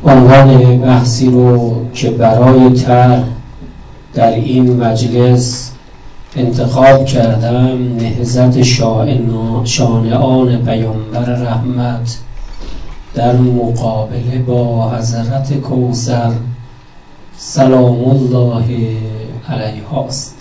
عنوان بحثی رو که برای طرح در این مجلس انتخاب کردم نهضت شانعان پیامبر رحمت در مقابله با حضرت کوثر سلام الله علیها است.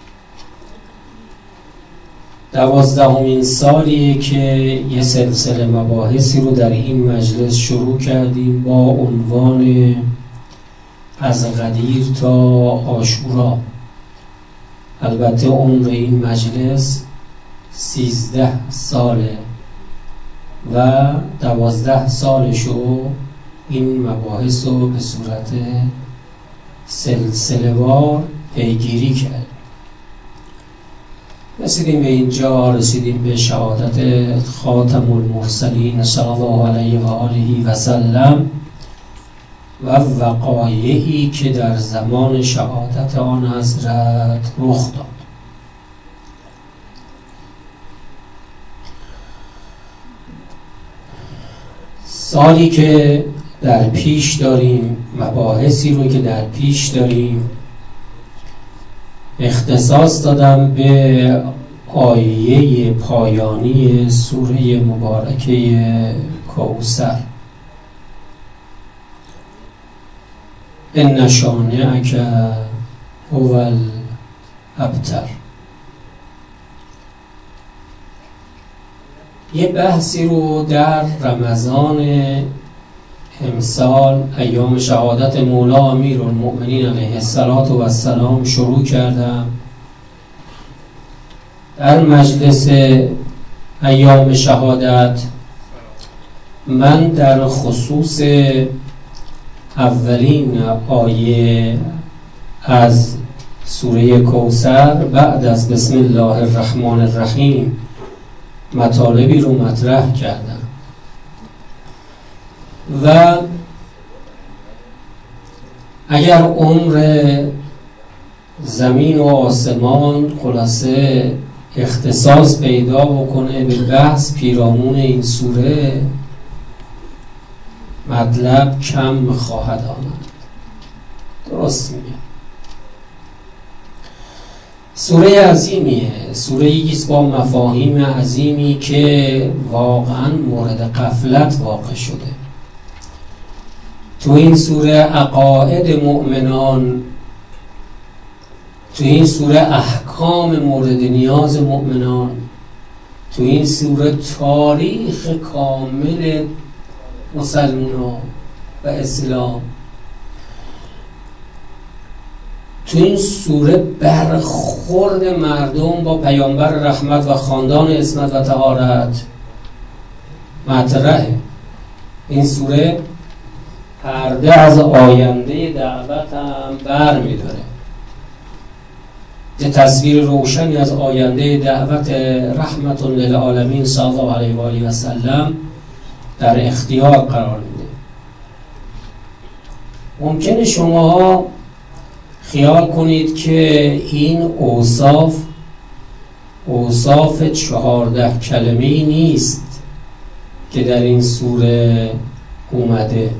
12مین سالیه که یه سلسله مباحثی رو در این مجلس شروع کردیم با عنوان از غدیر تا عاشورا. البته عمر این مجلس 13 ساله و 12 سالشو این مباحث رو به صورت سلسله وار پیگیری کرد. رسیدیم به اینجا، رسیدیم به شهادت خاتم المرسلین صلی الله علیه و آله و سلم و وقایعی که در زمان شهادت آن حضرت رخ داد. سالی که در پیش داریم، مباحثی رو که در پیش داریم، اختصاص دادم به آیه پایانی سوره مبارکه کوثر. ان شانئک هو الابتر. یه بحثی رو در رمضان امسال ایام شهادت مولا امیرالمؤمنین علیه السلام شروع کردم. در مجلس ایام شهادت من در خصوص اولین آیه از سوره کوثر بعد از بسم الله الرحمن الرحیم مطالبی رو مطرح کردم و اگر عمر زمین و آسمان خلاصه اختصاص پیدا بکنه به بحث پیرامون این سوره، مطلب کم خواهد آمد. درست میگم. سوره عظیمیه، سوره است با مفاهیم عظیمی که واقعا مورد غفلت واقع شده. تو این سوره عقاید مؤمنان، تو این سوره احکام مورد نیاز مؤمنان، تو این سوره تاریخ کامل مسلمان و اسلام، تو این سوره برخورد مردم با پیامبر رحمت و خاندان عصمت و طهارت مطرحه. این سوره پرده از آینده دعوت هم بر می‌داره. یه تصویر روشنی از آینده دعوت رحمت للعالمین صلی الله علیه و آله و سلم در اختیار قرار میده. ممکنه شما خیال کنید که این اوصاف 14 کلمه‌ای نیست که در این سوره اومده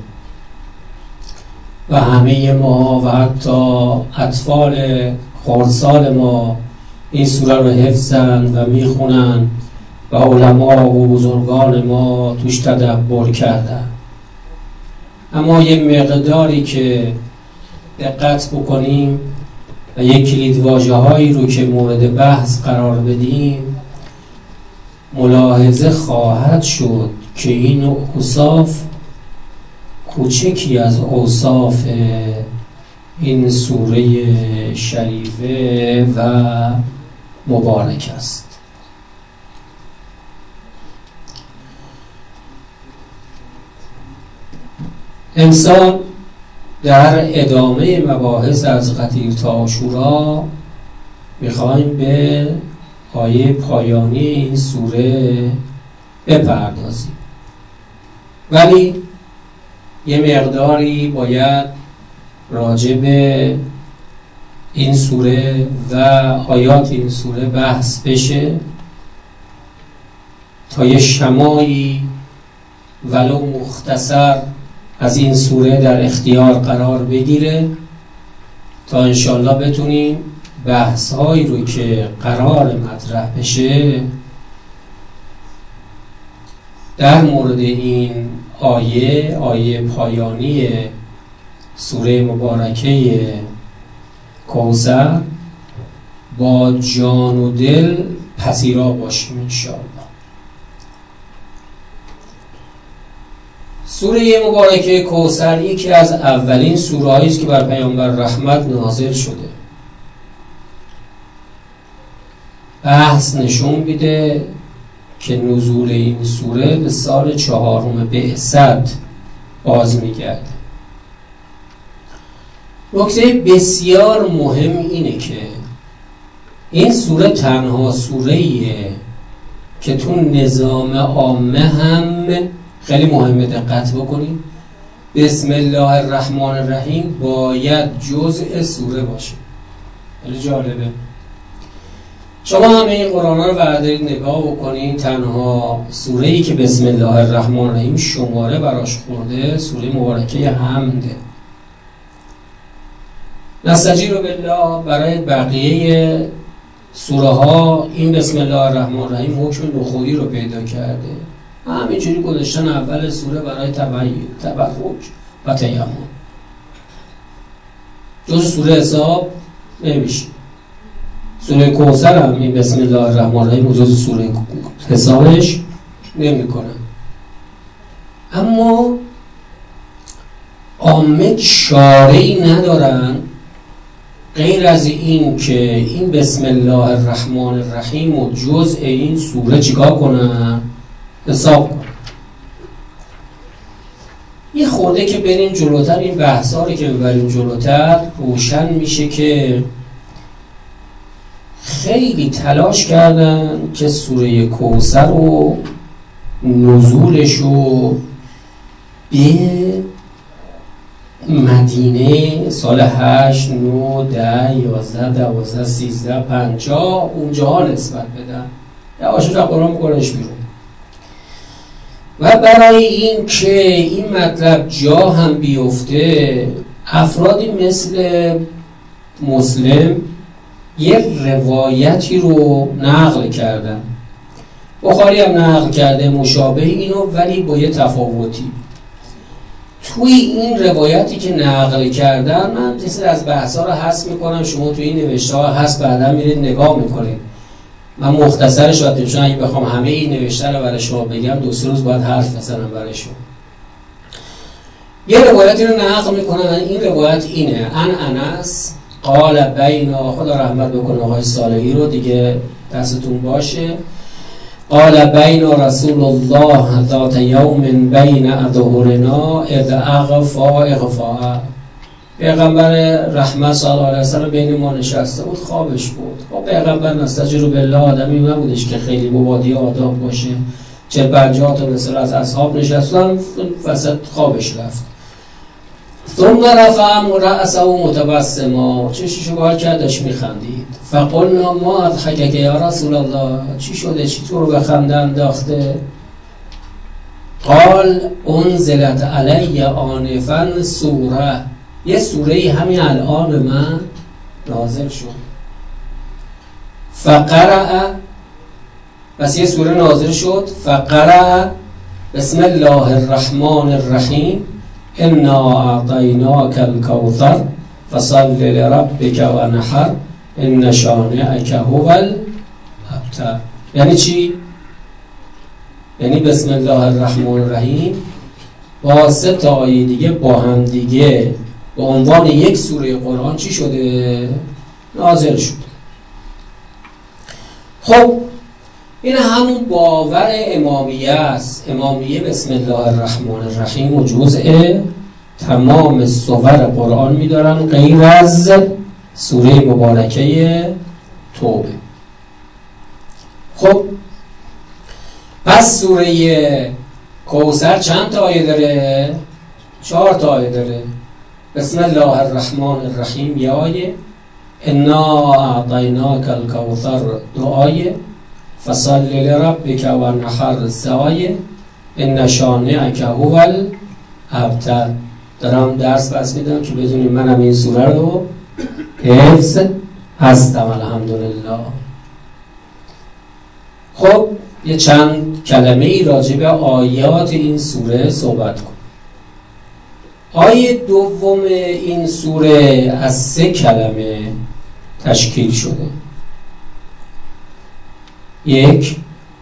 و همه ما و حتی اطفال خردسال ما این سوره رو حفظن و میخونن و علما و بزرگان ما توش تدبر کردن. اما یه مقداری که دقت بکنیم و یک کلیدواژه هایی رو که مورد بحث قرار بدیم، ملاحظه خواهد شد که این اوصاف کوچکی از اوصاف این سوره شریفه و مبارک است. امسال در ادامه مباحث از غدیر تا عاشورا میخوایم به آیه پایانی این سوره بپردازیم، ولی یه مقداری باید راجع به این سوره و آیات این سوره بحث بشه تا یه شمایی ولو مختصر از این سوره در اختیار قرار بگیره تا انشالله بتونیم بحث هایی رو که قرار مطرح بشه در مورد این آیه پایانی سوره مبارکه کوثر با جان و دل پذیرا باشیم انشاءالله. سوره مبارکه کوثر یکی از اولین سوره‌هایی است که بر پیامبر رحمت نازل شده. بحث نشون میده که نزول این سوره به سال 4 بعثت باز میگرده. نکته بسیار مهم اینه که این سوره تنها سوره‌ایه که تو نظام عامه هم خیلی مهمه دقت بکنید بسم الله الرحمن الرحیم باید جزء سوره باشه. خیلی جالبه. شما همه این قرآن رو بردارید نگاه بکنید، تنها سوره‌ای که بسم الله الرحمن الرحیم شماره براش خورده سوره مبارکه حمده. نستجیر بالله برای بقیه سوره ها این بسم الله الرحمن الرحیم حکم نخودی رو پیدا کرده. همینجوری گذاشتن اول سوره برای تبرک و تیمم. جز سوره حساب نمیشه. سوره کوثر هم این بسم الله الرحمن الرحیم جز سوره حسابش نمیکنه. اما عامه چاره‌ای ندارن غیر از این که این بسم الله الرحمن الرحیم و جزء این سوره چیکار کنن؟ حساب کنن. یه خورده که بریم جلوتر این بحثا رو که ببریم جلوتر روشن میشه که خیلی تلاش کردن که سوره کوثر و نزولش رو به مدینه سال 8 9 10 11 12 13 50 اونجاها نسبت بدن. یواشو تا قرآن بکنش بیرون. و برای این که این مطلب جا هم بیفته افرادی مثل مسلم یه روایتی رو نقل کردن. بخاری هم نقل کرده مشابه اینو ولی با یه تفاوتی. توی این روایتی که نقل کردن من تیسر از بحثا رو حذف میکنم، شما توی این نوشته ها هست بعدا میرید نگاه میکنید. من مختصرش باید چون اگه بخوام همه این نوشته رو برای شما بگم 2-3 روز باید حرف بزنم برای شما. یه روایتی رو نقل میکنن. این روایت اینه: انس قال بینا، خدا رحمت بکنه آقای صالحی رو دیگه دستتون باشه، قال بین رسول الله ذات یوم بین اظهرنا اذ اغفا. پیغمبر رحمت صلی الله علیه وسلم بین ما نشسته بود، خوابش بود. خب پیغمبر نستجیر بالله آدمی نبودش که خیلی مبادی آداب باشه، 40-50 تا مثل از اصحاب نشستن، وسط خوابش رفت. ثم رفع رأسه متبسما، چششو بالا کردش میخندید. فقلنا ما اضحکک یا رسول الله، چی شده چی تو رو به خنده انداخته؟ قال انزلت علی آنفا سوره، یه سوره همین الان به من نازل شد. فقرأ، بس یه سوره نازل شد. فقرأ بسم الله الرحمن الرحیم انا اعطیناک الکوثر فصل لربک ونحر ان شانئک هو الابتر. یعنی چی؟ یعنی بسم الله الرحمن الرحیم با 3 تا آیه دیگه با هم دیگه به عنوان یک سوره قرآن چی شده؟ نازل شده. خب این همون باور امامیه است. امامیه بسم الله الرحمن الرحیم و جزء تمام سور قرآن می‌دارن غیر از سوره مبارکه توبه. خب پس سوره کوثر چند تا آیه داره؟ 4 تا آیه داره. بسم الله الرحمن الرحیم یه آیه، انا اعطیناک الکوثر 2 آیه، فصل لربک ونحر 3 آیه، ان شانئک هو ابتر. دارم درس بس میدم که بدونیم منم این سوره رو حفظ هستم الحمدلله. خب یه چند کلمه ای راجع به آیات این سوره صحبت کن. آیه دوم این سوره از 3 کلمه تشکیل شده. 1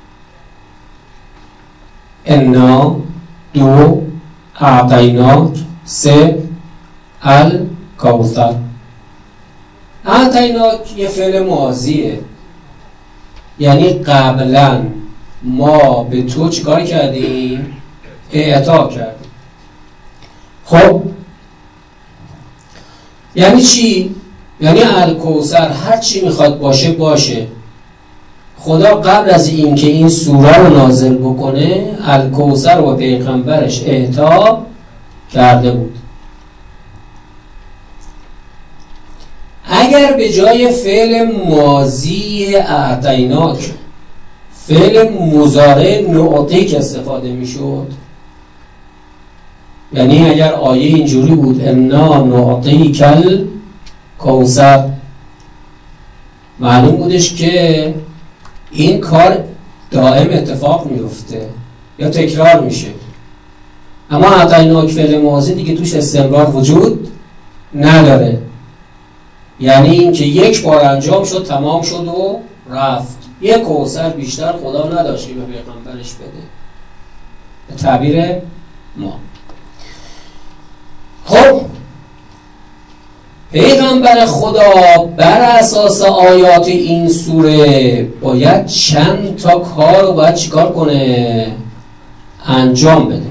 انا، 2 اعطیناک، 3 الکوثر. اعطیناک یه فعل ماضیه، یعنی قبلا ما به تو چیکار کردیم؟ اعطا کردیم. خب یعنی چی؟ یعنی الکوثر هر چی میخواد باشه باشه. خدا قبل از این که این سوره رو نازل بکنه الکوثر رو پیغمبرش اعطا کرده بود. اگر به جای فعل ماضی اعطیناک فعل مضارع نعطیک استفاده میشد، یعنی اگر آیه اینجوری بود انا نعطیک الکوثر، معلوم بودش که این کار دائم اتفاق میفته یا تکرار میشه. اما اعطیناک فعل ماضی دیگه توش استمرار وجود نداره، یعنی این که یک بار انجام شد تمام شد و رفت. یک کوثر بیشتر خدا نداشت که به پیغمبرش بده، به تعبیر ما. خب پیغمبر خدا بر اساس آیات این سوره باید چند تا کار رو باید چیکار کنه؟ انجام بده.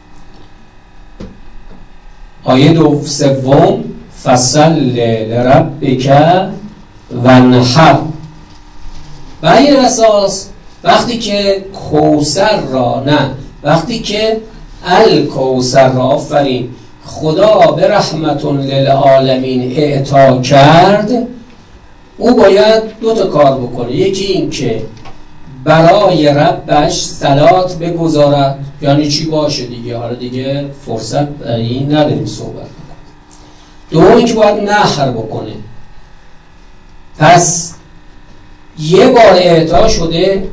آیه 3 فصل لربک وانحر. بر این اساس وقتی که کوثر را وقتی که الکوثر را آفرین خدا به رحمت للعالمین اعطا کرد، او باید 2 تا کار بکنه. یکی این که برای ربش صلات بگذارد، یعنی چی باشه دیگه، حالا دیگه فرصت برای این نداریم صحبت بکنیم. دوم این که باید نحر بکنه. پس یه بار اعطا شده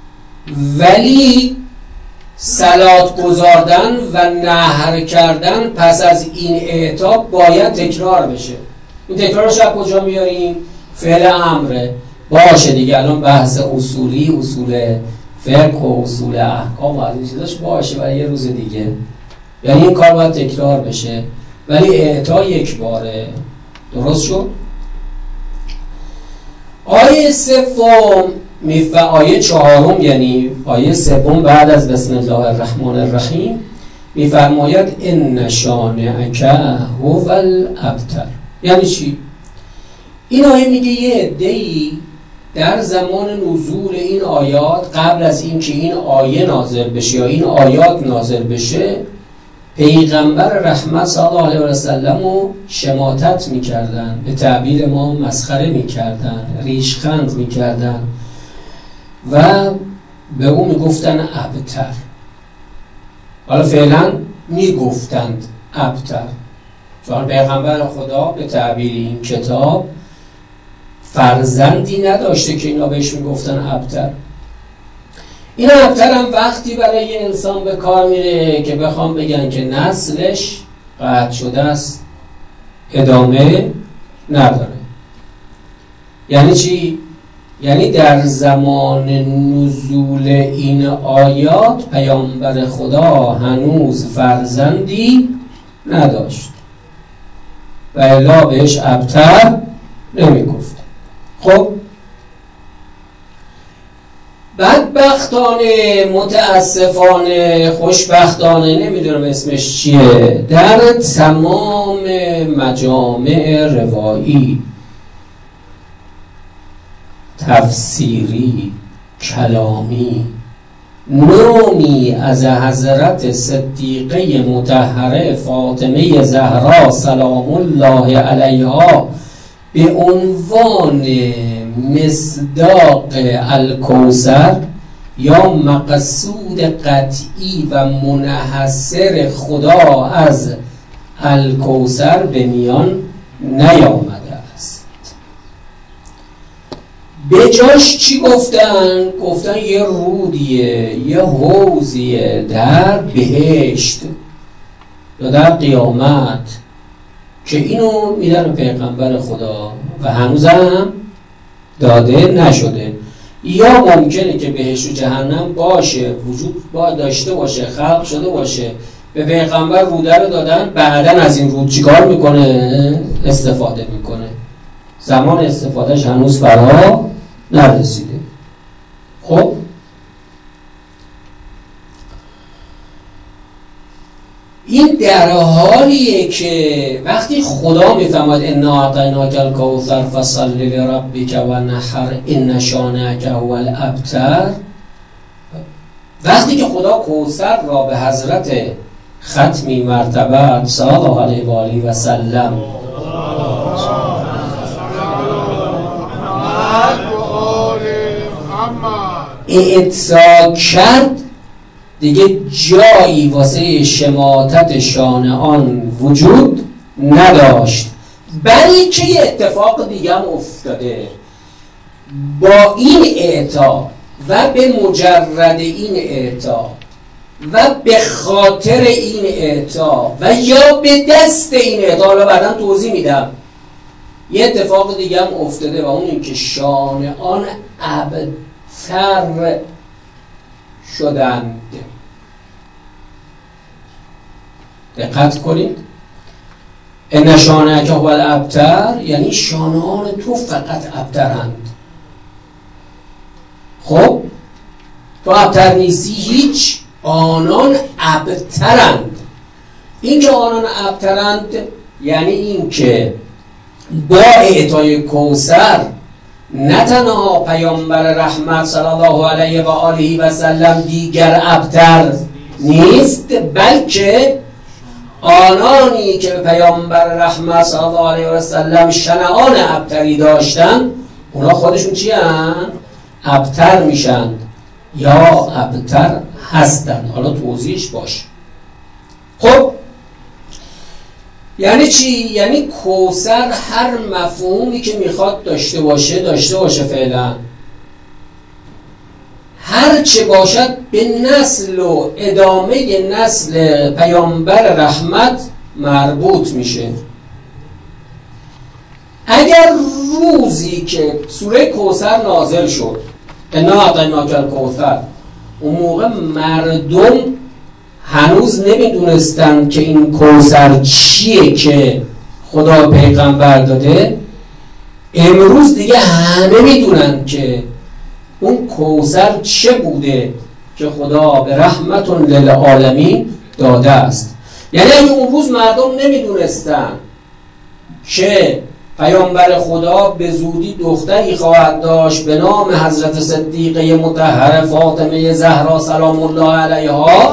ولی صلات گذاردن و نحر کردن پس از این اعطا باید تکرار بشه. این تکرارش از کجا میاریم؟ فعل امره باشه دیگه. الان بحث اصولی، اصول فقه و اصول احکام و از این چیزاش باشه برای یه روز دیگه. یعنی این کار باید تکرار بشه ولی اعطا یک باره. درست شد؟ آیه 3 آیه 4 یعنی آیه 3 بعد از بسم الله الرحمن الرحیم میفرماید ان شانئک هو الابتر. یعنی چی؟ این آیه میگه یه عده‌ای در زمان نزول این آیات قبل از این که این آیه نازل بشه یا این آیات نازل بشه پیغمبر رحمت صلی الله علیه و سلم رو شماتت میکردن، به تعبیر ما مسخره میکردن، ریشخند میکردن و به اون میگفتن ابتر. حالا فعلا میگفتند ابتر چون پیغمبر خدا به تعبیر این کتاب فرزندی نداشته که اینا بهش میگفتن ابتر. این ابتر هم وقتی برای انسان به کار میره که بخوام بگن که نسلش قطع شده است، ادامه نداره. یعنی چی؟ یعنی در زمان نزول این آیات پیامبر خدا هنوز فرزندی نداشت و الا بهش ابتر نمیگفت. خب بدبختانه، متاسفانه، خوشبختانه، نمیدونم اسمش چیه، در تمام مجامع روایی، تفسیری، کلامی، نومی از حضرت صدیقه مطهره فاطمه زهرا سلام الله علیها به عنوان مصداق الکوثر یا مقصود قطعی و منحصر خدا از الکوثر به میان نیامده است. به جاش چی گفتن؟ گفتن یه رودیه، یه حوضیه در بهشت یا در قیامت که اینو میدن به پیغمبر خدا و هنوزم داده نشده. یا ممکنه که بهشت و جهنم باشه، وجود داشته باشه، خلق شده باشه، به پیغمبر روده رو دادن، بعدن از این رود چیکار میکنه؟ استفاده میکنه. زمان استفادهش هنوز فرا نرسیده. خب این در حالیه که وقتی خدا میفهمد انا اعطیناک الکوثر فصل لربک و نحر ان شانئک هو الابتر، وقتی که خدا کوثر را به حضرت ختمی مرتبه صلی الله علیه و آله و سلم اعطا کرد، دیگه جایی واسه شماتت شان آن وجود نداشت. بلکه یه اتفاق دیگه هم افتاده. با این اعطا و به مجرد این اعطا و به خاطر این اعطا و یا به دست این اعطا، حالا بعدا توضیح میدم، یه اتفاق دیگه هم افتاده و اون این که شان آن ابتر شدند. دقت کنید، ان شانئک هو الابتر یعنی شانان تو فقط ابترند. خب تو ابتر نیستی، هیچ، آنان ابترند. این که آنان ابترند یعنی این که با اعطای کوثر نه تنها پیامبر رحمت صلی الله علیه و آله و سلم دیگر ابتر نیست، بلکه آنانی که پیامبر رحمت صلی الله علیه و سلم شنعان ابتری داشتن، اونا خودشون چی هستند؟ ابتر میشن یا ابتر هستن. حالا توضیحش باشه. خب یعنی چی؟ یعنی کوثر هر مفهومی که میخواد داشته باشه فعلا، هر چه باشد به نسل و ادامه نسل پیامبر رحمت مربوط میشه. اگر روزی که سوره کوثر نازل شد، انا اعطیناک الکوثر، اون موقع مردم هنوز نمیدونستن که این کوثر چیه که خدا پیغمبر داده. امروز دیگه همه میدونن که اون کوثر چه بوده که خدا به رحمت للعالمین داده است. یعنی اگه اون روز مردم نمیدونستن که پیامبر خدا به زودی دختری خواهد داشت به نام حضرت صدیقه مطهره فاطمه زهرا سلام الله علیها،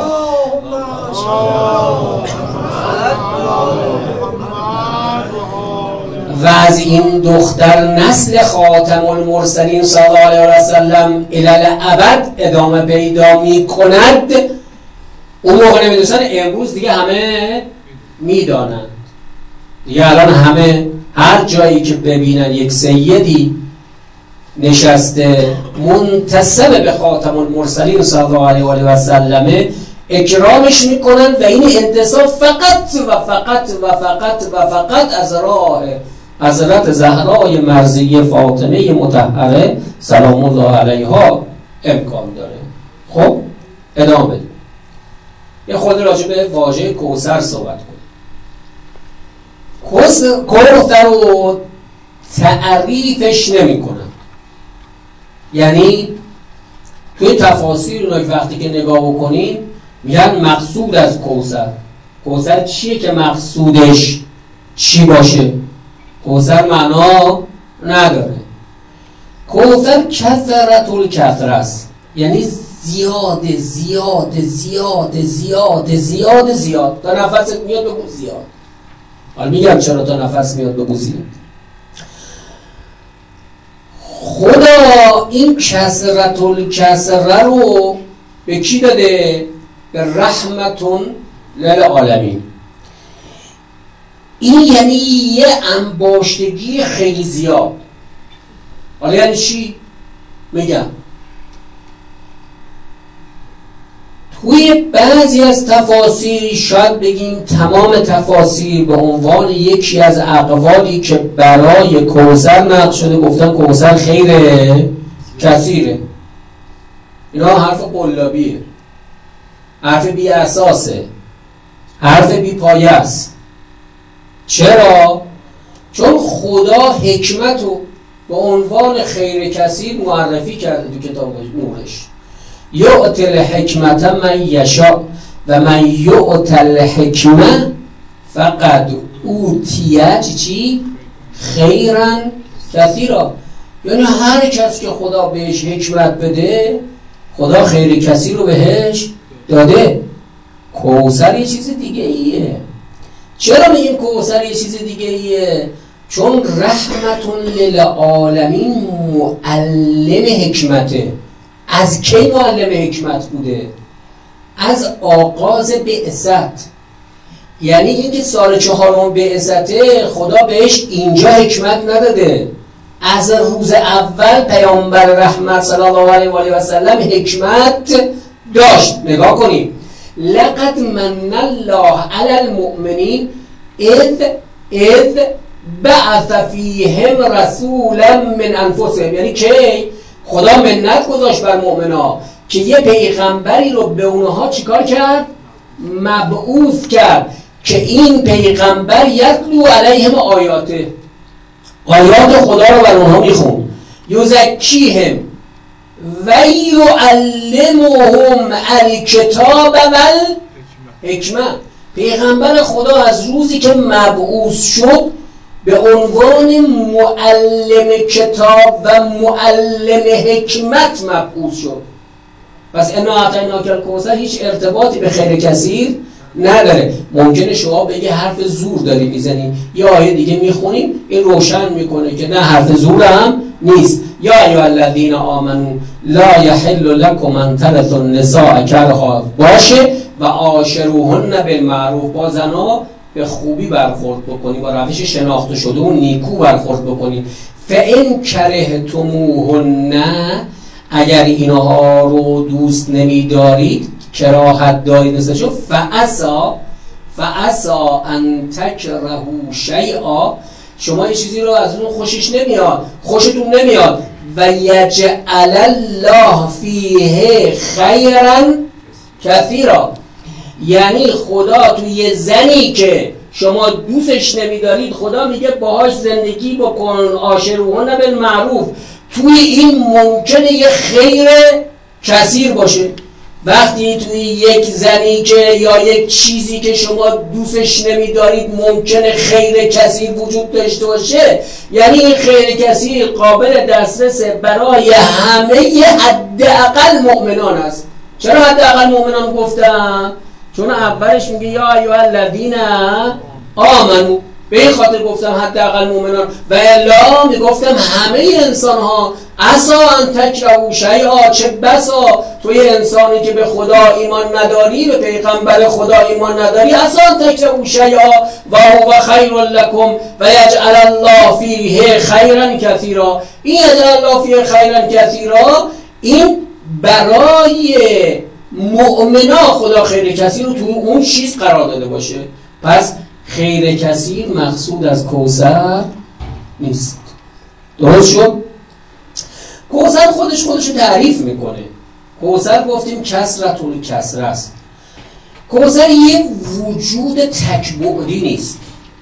و از این دختر نسل خاتم المرسلین صلی الله علیه و سلم الالعبد ادامه پیدا می کند، اون موقع نمیدونستن. امروز دیگه همه میدانند. دیگه الان همه هر جایی که ببینن یک سیدی نشسته منتسب به خاتم المرسلین صلی الله علیه و سلم، اکرامش میکنن و این انتساب فقط و فقط و فقط و فقط از راه حضرت زهرای مرضیه فاطمه مطهره سلام الله علیها امکان داره. خب ادامه بدیم. یه خود راجع به واژه کوثر صحبت کنیم. کوثر رو تعریفش نمی کنن. یعنی توی تفاسیر وقتی که نگاه بکنین میگن مقصود از کوثر چیه که مقصودش چی باشه؟ کوثر معنا نداره. کوثر کثرت الکثر است، یعنی زیاد زیاد زیاد زیاد زیاد زیاد. تا نفست میاد بگو زیاد. حالا میگم چرا تا نفس میاد بگو زیاد. خدا این کسرت الکسره رو به کی داده؟ به رحمتون للعالمین. این یعنی یه انباشتگی خیلی زیاد. حالا یعنی چی؟ میگم توی بعضی از تفاسیر، شاید بگیم تمام تفاسیر، به عنوان یکی از اقوالی که برای کوثر نقل شده گفتن کوثر خیر کثیره. اینا حرف قلابیه، حرف بی اساسه، حرف بی پایه است. چرا؟ چون خدا حکمت رو به عنوان خیر کثیر معرفی کرده تو کتاب نورش. یؤتی الحکمت من یشاء و من یؤتی الحکمه فقد اوتی چی؟ خیرا کثیرا. یعنی هر کس که خدا بهش حکمت بده، خدا خیر کثیر رو بهش داده. کوثر یه چیز دیگه ایه. چرا میگیم کوثر یه چیز دیگه ایه؟ چون رحمتون للعالمین معلم حکمته. از کی معلم حکمت بوده؟ از آغاز بعثت. یعنی اینکه سال 4 بعثته خدا بهش اینجا حکمت نداده، از روز اول پیامبر رحمت صلی الله علیه و آله و سلم حکمت داشت. نگاه کنید، لقد من الله علی المؤمنین اذ بعث فیهم رسولا من انفسهم. یعنی که خدا منت گذاشت بر مؤمنا که یه پیغمبری رو به اونها چیکار کرد؟ مبعوث کرد که این پیغمبر یتلو علیهم آیات خدا رو بر اونها میخون، یزکیهم و یعلمهم الکتاب والحکمه. پیغمبر خدا از روزی که مبعوث شد به عنوان معلم کتاب و معلم حکمت مبعوث شد. پس انا اعطیناک الکوثر هیچ ارتباطی به خیر کثیر نداره. ممکنه شما بگه حرف زور داری میزنی، یا آیه دیگه میخونیم این روشن میکنه که نه، حرف زور هم نیست. یا ایها الذین آمنو لا یحل لکم ان ترثوا النساء کرها باشه و عاشروهن بالمعروف. با زنا به خوبی برخورد بکنی، با روش شناخته شده و نیکو برخورد بکنی. فان کرهتموهن، اگر اینها رو دوست نمیدارید، کراهت دارید نسبتشون، فعسا ان تکرهوا شیئا، شما یه چیزی رو از اون خوشتون نمیاد و یجعل الله فیه خیرا کثیرا. یعنی خدا توی یه زنی که شما دوستش نمیدارید، خدا میگه باهاش زندگی بکن، عاشروهن بالمعروف. توی این ممکنه یه خیر کثیر باشه. وقتی توی یک زنی که یا یک چیزی که شما دوستش نمیدارید ممکنه خیر کثیر وجود داشته باشه، یعنی این خیر کثیر قابل دسترس برای همه حداقل مؤمنان است. چرا حداقل مؤمنان گفتم؟ چون اولش میگه یا ایها الذین آمنو، به این خاطر گفتم حداقل مؤمنان، و الا میگفتم همه انسان ها. عسا ان تکرهوا شیئا، چه بسا توی انسانی که به خدا ایمان نداری، به پیغمبر خدا ایمان نداری، عسا ان تکرهوا شیئا و هو خیر لکم و یجعل الله فیه خیرا کثیرا. این یجعل الله فیه خیرا کثیرا، این برای مؤمنا خدا خیر کثیر رو تو اون چیز قرار داده باشه. پس خیر کثیر مقصود از کوثر نیست. درست شد؟ کوثر خودش رو تعریف میکنه. کوثر گفتیم کسرت الکسره است. کوثر یه وجود تک‌بعدی نیست.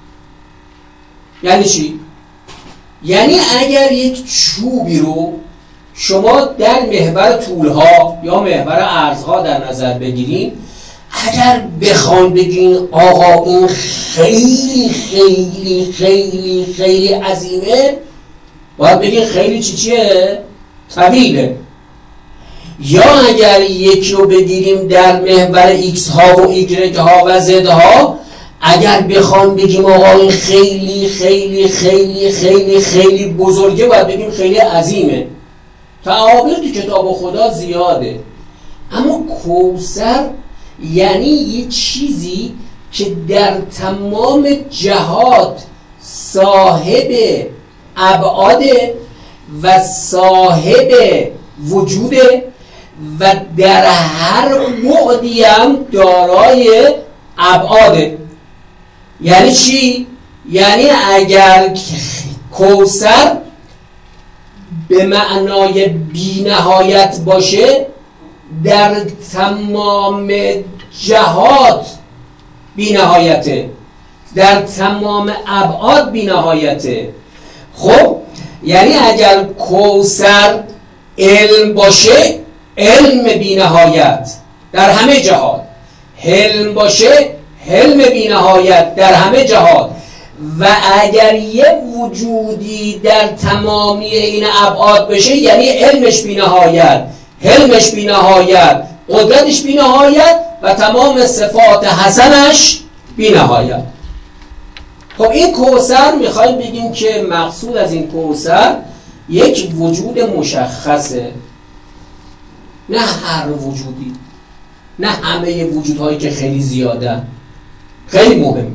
یعنی چی؟ یعنی اگر یک چوبی رو شما در محور طولها یا محور عرضها در نظر بگیریم، اگر بخوان بگین آقا این خیلی خیلی خیلی خیلی عظیمه، باید بگین خیلی چیه؟ طویله. یا اگر یکی رو بگیریم در محور ایکس ها و ایگرگ ها و زد ها، اگر بخوان بگیم آقا این خیلی خیلی خیلی خیلی خیلی بزرگه، باید بگیم خیلی عظیمه. تعابیر تو کتاب خدا زیاده، اما کوثر یعنی یه چیزی که در تمام جهات صاحب ابعاده و صاحب وجوده و در هر بعدی هم دارای ابعاده. یعنی چی؟ یعنی اگر کوثر به معنای بی‌نهایت باشه، در تمام جهات بی‌نهایته، در تمام ابعاد بی‌نهایته. خب یعنی اگر کوثر علم باشه، علم بی‌نهایت در همه جهات، حلم باشه، حلم بی‌نهایت در همه جهات، و اگر یه وجودی در تمامی این ابعاد بشه یعنی علمش بی‌نهایت، حلمش بی‌نهایت، قدرتش بی‌نهایت و تمام صفات حسنش بی‌نهایت. خب این کوثر میخوایم بگیم که مقصود از این کوثر یک وجود مشخصه، نه هر وجودی، نه همه وجودهایی که خیلی زیادن. خیلی مهمه.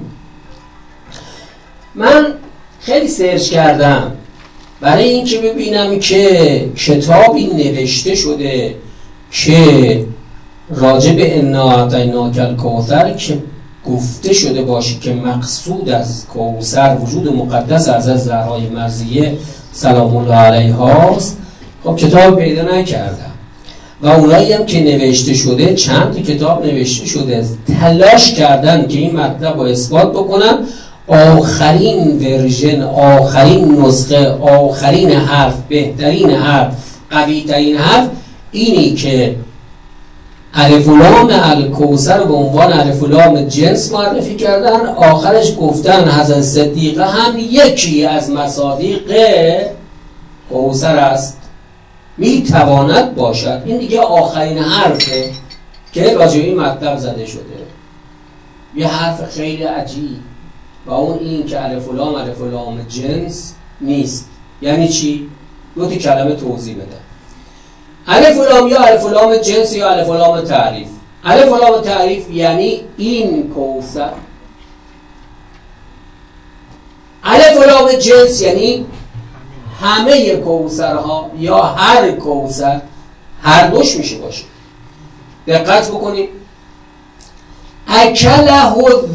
من خیلی سرچ کردم برای این که ببینم که کتابی نوشته شده که راجع به انا اعطیناک الکوثر که گفته شده باشه که مقصود از کوثر وجود مقدس حضرت زهرای مرضیه سلام الله علیها است. خب کتاب پیدا نکردم و اونایی هم که نوشته شده، چند تا کتاب نوشته شده، تلاش کردن که این مطلب رو اثبات بکنن. آخرین ورژن، آخرین نسخه، آخرین حرف، بهترین حرف، قوی‌ترین حرف اینی که الف و لام الکوثر به عنوان الف و لام جنس معرفی کردن. آخرش گفتن حضرت صدیقه هم یکی از مصادیق کوثر است، میتواند باشد. این دیگه آخرین حرفه که راجع به این مطلب زده شده. یه حرف خیلی عجیب و اون این که الف و لام جنس نیست. یعنی چی؟ دو تا کلمه توضیح بدم. الف و لام یا الف و لام جنس یا الف و لام تعریف. الف و لام تعریف یعنی این کوثر. الف و لام جنس یعنی همه کوثرها یا هر کوثر، هر دوش میشه باشه. دقت بکنید. اکله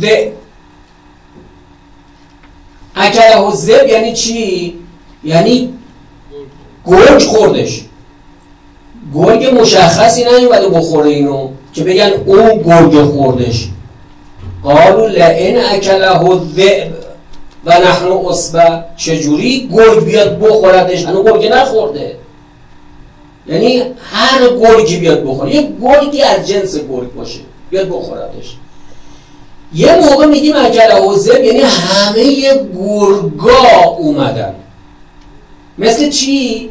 الذئب یعنی چی؟ یعنی گرگ خوردش. گرگ مشخصی نیومده بخوره اینو که بگن اون گرگ خوردش. قالوا لئن اکله الذئب و نحن عصبه، چجوری گرگ بیاد بخوردش؟ هنو گرگ نخورده. یعنی هر گرگی بیاد بخوره، یه گرگی از جنس گرگ باشه بیاد بخوردش. یه موقع میگیم اکله الذئب یعنی همه گرگا اومدن. مثل چی؟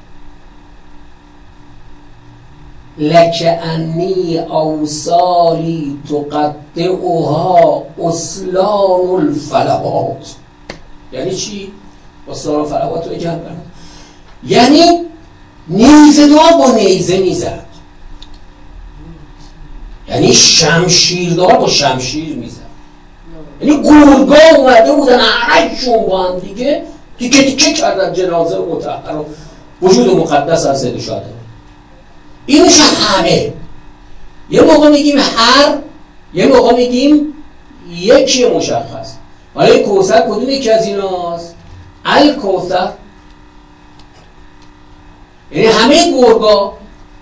لکعنی اوصالی تقطعها اصلان الفلوات. یعنی چی؟ اصلان الفلوات رو اجاب برد. یعنی نیزه دار با نیزه میزد، یعنی شمشیردار با شمشیر میزد. یعنی گرگا اومده بودن عرجشون با هم دیگه تیکه تیکه کردن جنازه مطهر و وجود مقدس از سید شاده. این میشه همه. یه موقع میگیم هر، یه موقع میگیم یکی مشخص. حالا کوثر کدوم یکی از ایناست؟ الکوثر یعنی همه گرگا.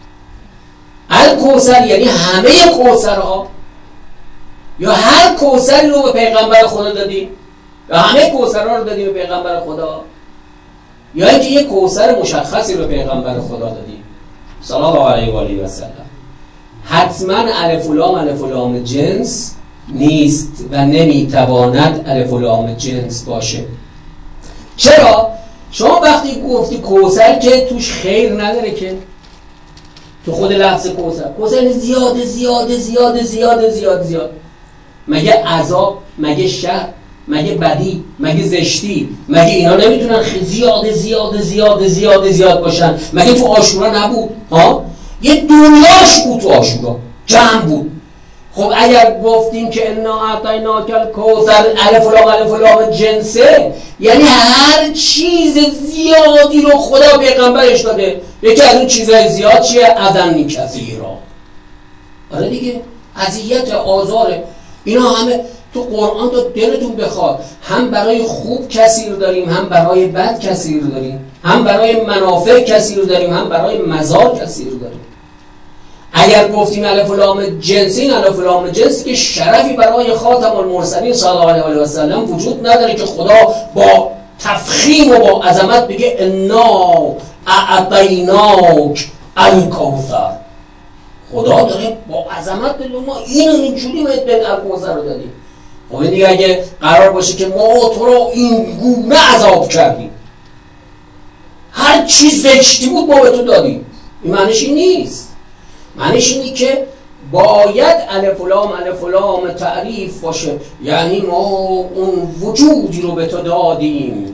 الکوثر یعنی همه کوثرها، یا هر کوثری رو به پیغمبر خدا دادیم، یا همه کوثرها رو دادیم به پیغمبر خدا، یا اینکه یه کوثر مشخصی رو به پیغمبر خدا دادیم صلی الله علیه و آله و سلم. حتما الف و لام جنس نیست و نمیتواند الف و لام جنس باشه. چرا؟ شما وقتی گفتی کوثر که توش خیر نداره که، تو خود لفظ کوثر زیاده زیاده زیاده زیاده زیاده زیاده، مگه عذاب، مگه شر، مگه بدی، مگه زشتی، مگه اینا نمیتونن زیاد زیاد زیاد زیاد زیاد باشن؟ مگه تو عاشورا نبود؟ ها؟ یه دنیاش بود تو عاشورا، جمع بود. خب اگر گفتیم که انا اعطیناک الکوثر الف و لام الف و لام جنسه، یعنی هر چیز زیادی رو خدا پیغمبرش داده. یکی از اون چیزهای زیاد چیه؟ اذن کثیرا. آره دیگه، اذیت، آزاره، اینا همه تو قرآن. تو دلتون بخواد هم برای خوب کثیر داریم، هم برای بد کثیر داریم، هم برای منافع کثیر داریم، هم برای مضار کثیر داریم. اگر گفتیم الف و لام جنسی، این الف و لام جنسی که شرفی برای خاتم المرسلین صلی الله علیه و سلم وجود نداره که خدا با تفخیم و با عظمت بگه انا اعطیناک الکوثر. خدا داره با عظمت بگه ما اینجوری بهت الکوثر رو دادیم. خب دیگه اگه قرار باشه که ما تو رو این گونه عذاب کردیم، هر چیز زشتی بود ما به تو دادیم، این معنیش این نیست. معنیش اینی که باید الف و لام تعریف باشه، یعنی ما اون وجودی رو به تو دادیم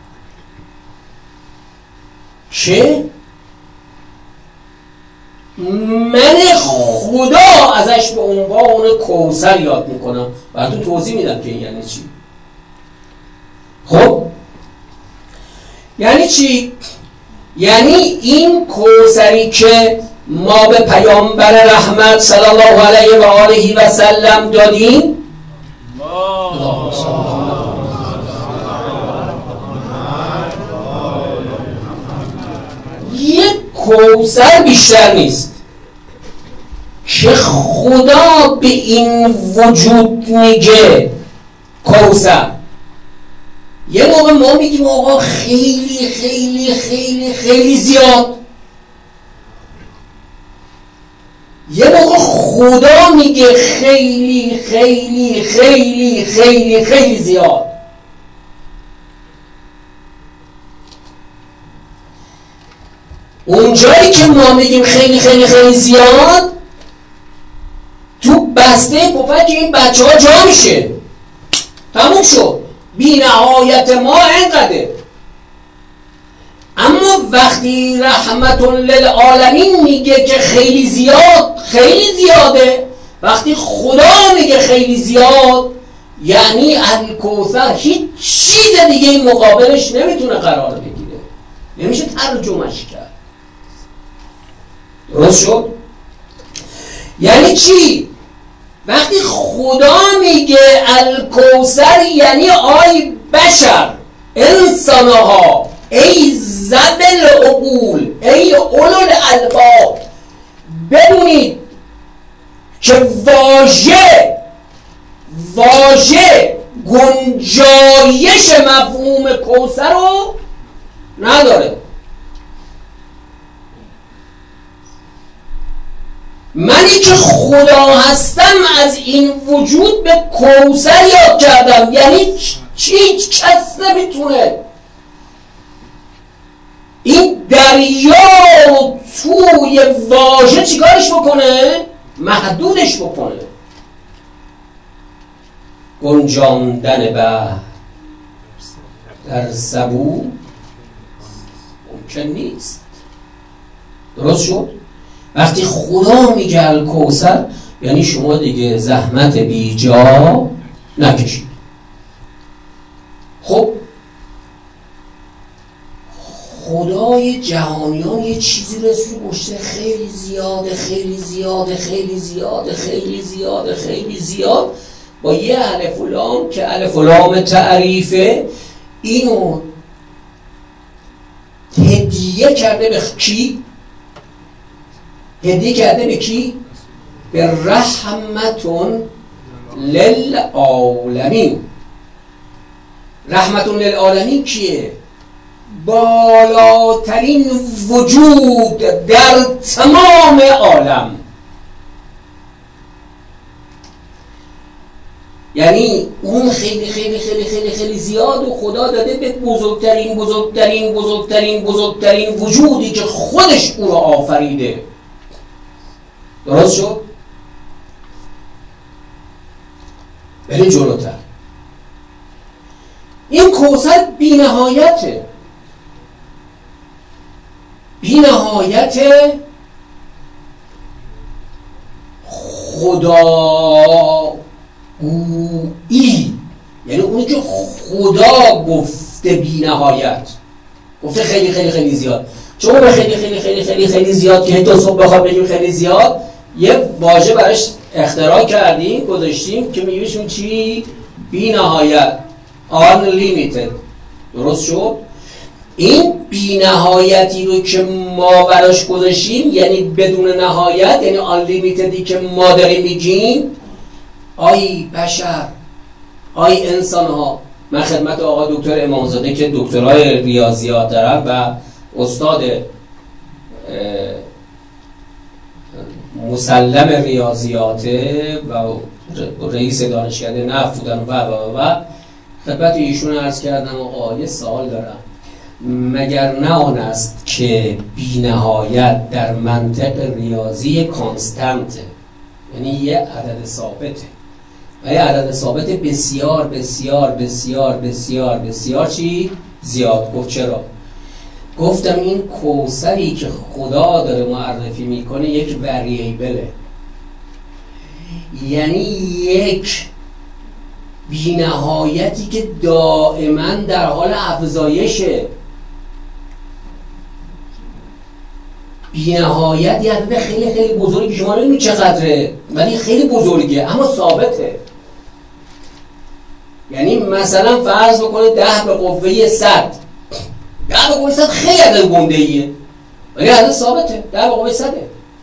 که من خدا ازش به عنوان کوثر یاد میکنم. براتون توضیح میدم که این یعنی چی. خب یعنی چی؟ یعنی این کوثری که ما به پیامبر رحمت صلی الله علیه و آله و سلم دادیم، یک کوثر بیشتر نیست که خدا به این وجود میگه کوثر. یه موقع ما میگیم آقا خیلی خیلی خیلی خیلی زیاد، یه موقع خدا میگه خیلی خیلی خیلی خیلی خیلی زیاد. اونجایی که ما میگیم خیلی خیلی خیلی زیاد، تو بسته پفک این بچه ها جا میشه، تموم شد، بی نهایت ما اینقدر. اما وقتی رحمت للعالمین میگه که خیلی زیاد، خیلی زیاده، وقتی خدا میگه خیلی زیاد، یعنی الکوثر هیچ چیز دیگه مقابلش نمیتونه قرار بگیره، نمیشه ترجمهش کرد. درست شد؟ یعنی چی؟ وقتی خدا میگه الکوثر، یعنی آی بشر، انسانها، ای ذوی العقول، ای اولو الالباب، بدونید که واژه گنجایش مفهوم کوثر رو نداره. منی که خدا هستم از این وجود به کوثر یاد کردم، یعنی هیچ کس نمیتونه این دریا رو توی واژه چیکارش بکنه؟ محدودش بکنه. گنجاندن بحر در سبو ممکن نیست. درست شد؟ وقتی خدا میگه الکوثر، یعنی شما دیگه زحمت بی جا نکشید. خب خدای جهانیان یه چیزی رسول گشته خیلی زیاده خیلی زیاده خیلی زیاده خیلی زیاده خیلی زیاد، با یه الف و لام که الف و لام تعریفه، اینو هدیه کرده به کی؟ هدیه کرده به کی؟ به رحمتون للعالمین. رحمتون للعالمین کیه؟ بالاترین وجود در تمام عالم. یعنی اون خیلی خیلی خیلی خیلی خیلی زیاد و خدا داده به بزرگترین بزرگترین بزرگترین بزرگترین وجودی که خودش او رو آفریده. درست شد؟ بریم جلوتر. این کوثر بی نهایته، بی نهایت خداگویی، یعنی اونی که خدا گفته بی نهایت، گفته خیلی خیلی خیلی زیاد. چون به خیلی خیلی خیلی خیلی خیلی زیاد که تا صبح بخواد بگیم خیلی زیاد، یه واژه براش اختراع کردیم گذاشتیم که میگیمشون چی؟ بی نهایت، unlimited. درست شد؟ این بی نهایتی رو که ما براش گذاشتیم، یعنی بدون نهایت، یعنی unlimitedی که ما داریم میگیم، آی بشر، آی انسان ها. من خدمت آقا دکتر امامزاده که دکترای ریاضیات دارم و استاد مسلم ریاضیاته و رئیس دانشکده نفت بودن و خدمت ایشون عرض کردم آقا یه سوال دارم، مگر نه آن است که بی نهایت در منطق ریاضی کانستنته، یعنی یه عدد ثابته و یه عدد ثابت بسیار بسیار بسیار بسیار بسیار چی؟ زیاد. گفت چرا؟ گفتم این کوثری که خدا داره معرفی میکنه یک وریبله، یعنی یک بی نهایتی که دائما در حال افزایشه. بی نهایت یه عدد خیلی خیلی بزرگی، شما نمیدونید چقدره ولی خیلی بزرگه اما ثابته. یعنی مثلا فرض بکنید 10 به قوه 100، 10 به قوه 100 خیلی عدد گنده‌ایه ولی عدد ثابته، 10 به قوه 100.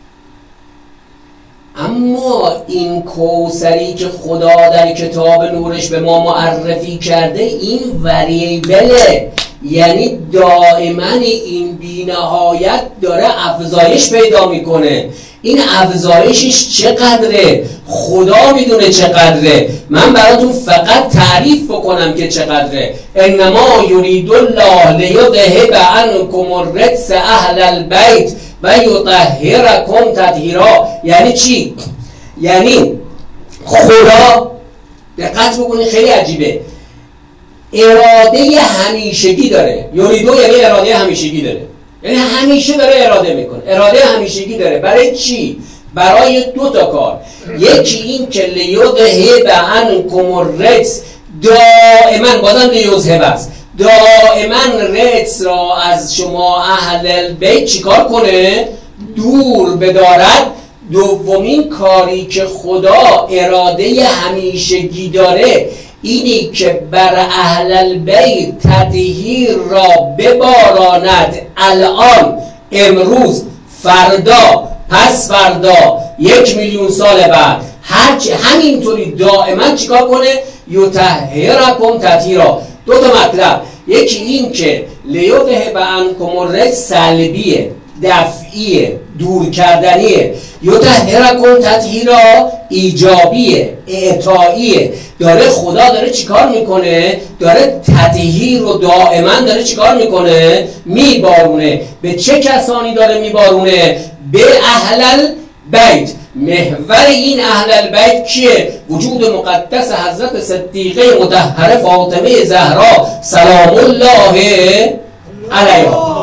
اما این کوثری که خدا در کتاب نورش به ما معرفی کرده این وریبله، یعنی دائما این بی‌نهایت داره افزایش پیدا میکنه. این افزایشش چقدره خدا میدونه چقدره، من براتون فقط تعریف بکنم که چقدره. انما یرید الله لیذهب عنکم الرجس اهل البیت و یطهرکم تطهیرا. یعنی چی؟ یعنی خدا، دقت بکنید خیلی عجیبه، اراده همیشگی داره. یریدو یعنی اراده همیشگی داره، یعنی همیشه داره اراده میکنه. اراده همیشگی داره برای چی؟ برای 2 تا کار. یکی این که لیذهب عنکم الرجس، دائما، بازم لیذهب است، دائما رجس را از شما اهل البیت چیکار کنه؟ دور بدارد. دومین کاری که خدا اراده همیشگی داره اینی که بر اهل البیت تطهیر را بباراند. الان، امروز، فردا، پس فردا، 1,000,000 سال بعد، همینطوری دائما چیکار کنه؟ یطهرکم تطهیرا. 2 تا مطلب، یکی این که لیذهب عنکم الرجس سلبیه، دفعیه، دور کردنیه. یطهرکم تطهیرا ایجابیه، اعطاییه. داره خدا داره چیکار میکنه؟ داره تطهیر رو دائما داره چیکار میکنه؟ میبارونه. به چه کسانی داره میبارونه؟ به اهل البیت. محور این اهل البیت کیه؟ وجود مقدس حضرت صدیقه مطهره فاطمه زهرا سلام الله علیها.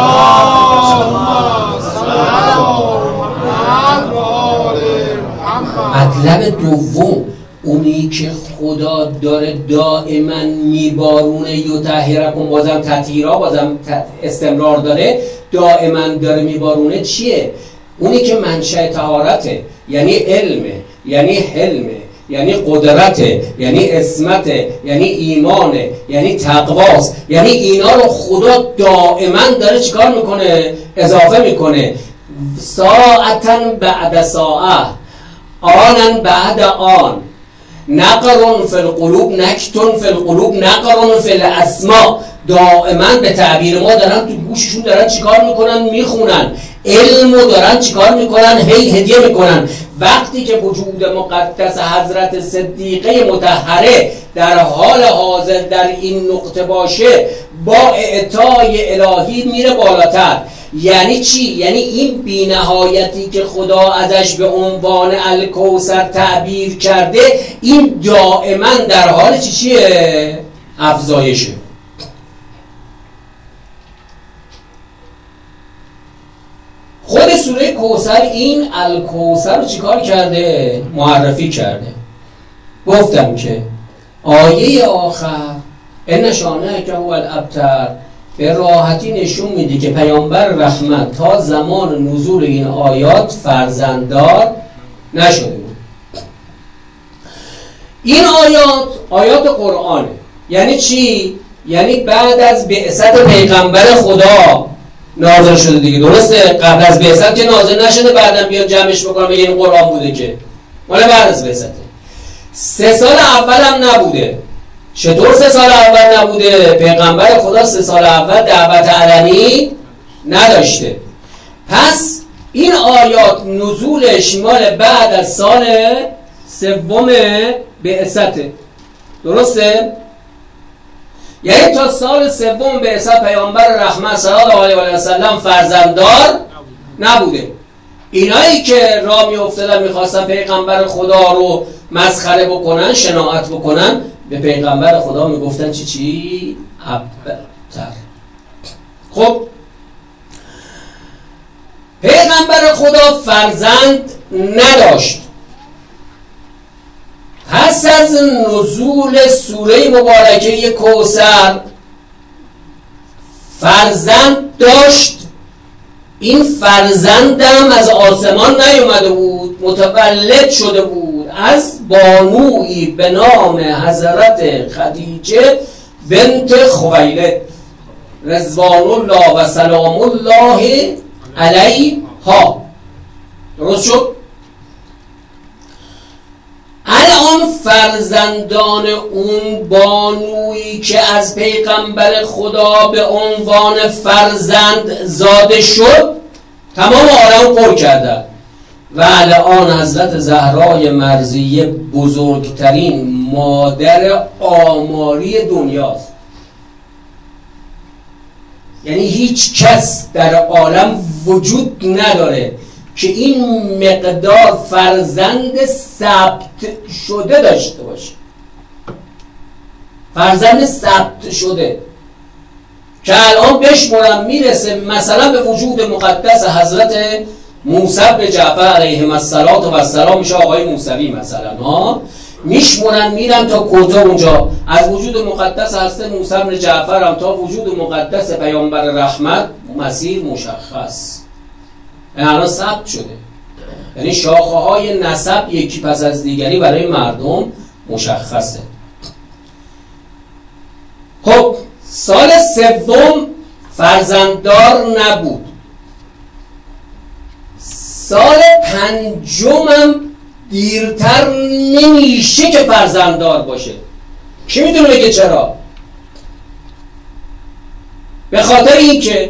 مطلب دوم، اونی که خدا داره دائما میبارونه یطهرکم، بازم تطهیرا، بازم استمرار داره، دائما داره میبارونه چیه؟ اونی که منشأ طهارته، یعنی علمه، یعنی حلمه، یعنی قدرته، یعنی عصمته، یعنی ایمانه، یعنی تقواست. یعنی اینا رو خدا دائما داره چیکار میکنه؟ اضافه میکنه. ساعتن بعد ساعه، آنن بعد آن، نقرن فی القلوب، نکتن فی القلوب، نقرن فی الاسماء. دائما به تعبیر ما دارن تو گوششون دارن چیکار میکنن؟ میخونن. علمو دارن چیکار میکنن؟ هی هدیه میکنن. وقتی که وجود مقدس حضرت صدیقه مطهره در حال حاضر در این نقطه باشه، با اعطای الهی میره بالاتر. یعنی چی؟ یعنی این بی‌نهایتی که خدا ازش به عنوان الکوثر تعبیر کرده، این دائما در حال چیه؟ افزایشه. خود سوره کوثر این الکوثر رو چیکار کرده؟ معرفی کرده. گفتم که آیه آخر ان شانئک هو الابتر به راحتی نشون میده که پیامبر رحمت تا زمان نزول این آیات فرزنددار نشده بود. این آیات قرآنه. یعنی چی؟ یعنی بعد از بعثت پیغمبر خدا نازل شده دیگه، درسته؟ قبل از بعثت که نازل نشده، بعدم بیان جمعش بکنم بگه این قرآن بوده، که مال بعد از بعثته. 3 سال اول هم نبوده. چطور 3 سال اول نبوده؟ پیغمبر خدا 3 سال اول دعوت علنی نداشته. پس این آیات نزولش مال بعد از سال 3 بعثته، درسته؟ یعنی تا سال 3 بعثت پیامبر رحمت صلی الله علیه و سلم فرزنددار نبوده. اینایی که راه میافتادن میخواستن پیغمبر خدا رو مسخره بکنن، شناعت بکنن، به پیغمبر خدا میگفتن چی؟ ابتر. خب پیغمبر خدا فرزند نداشت. پس از نزول سوره مبارکه کوثر فرزند داشت. این فرزندم از آسمان نیومده بود، متولد شده بود از بانویی به نام حضرت خدیجه بنت خویلد رضوان الله و سلام الله علیها. درست شد؟ الان فرزندان اون بانویی که از پیغمبر خدا به عنوان فرزند زاده شد تمام عالم پر کردن و الان حضرت زهرای مرضیه بزرگترین مادر آماری دنیاست. یعنی هیچ کس در عالم وجود نداره که این مقدار فرزند ثبت شده داشته باشه. فرزند ثبت شده که الان بشمرم میرسه مثلا به وجود مقدس حضرت موسی بن جعفر علیه السلام، میشه آقای موسوی مثلا میشمرن میرن تا کجا اونجا. از وجود مقدس حضرت موسی بن جعفر هم تا وجود مقدس پیامبر رحمت مسیر مشخص، الان ثبت شده. یعنی شاخه های نسب یکی پس از دیگری برای مردم مشخصه. خب سال 3 فرزنددار نبود. سال 5 هم دیرتر نمیشه که فرزنددار باشه. کی میتونه بگه چرا؟ به خاطر این که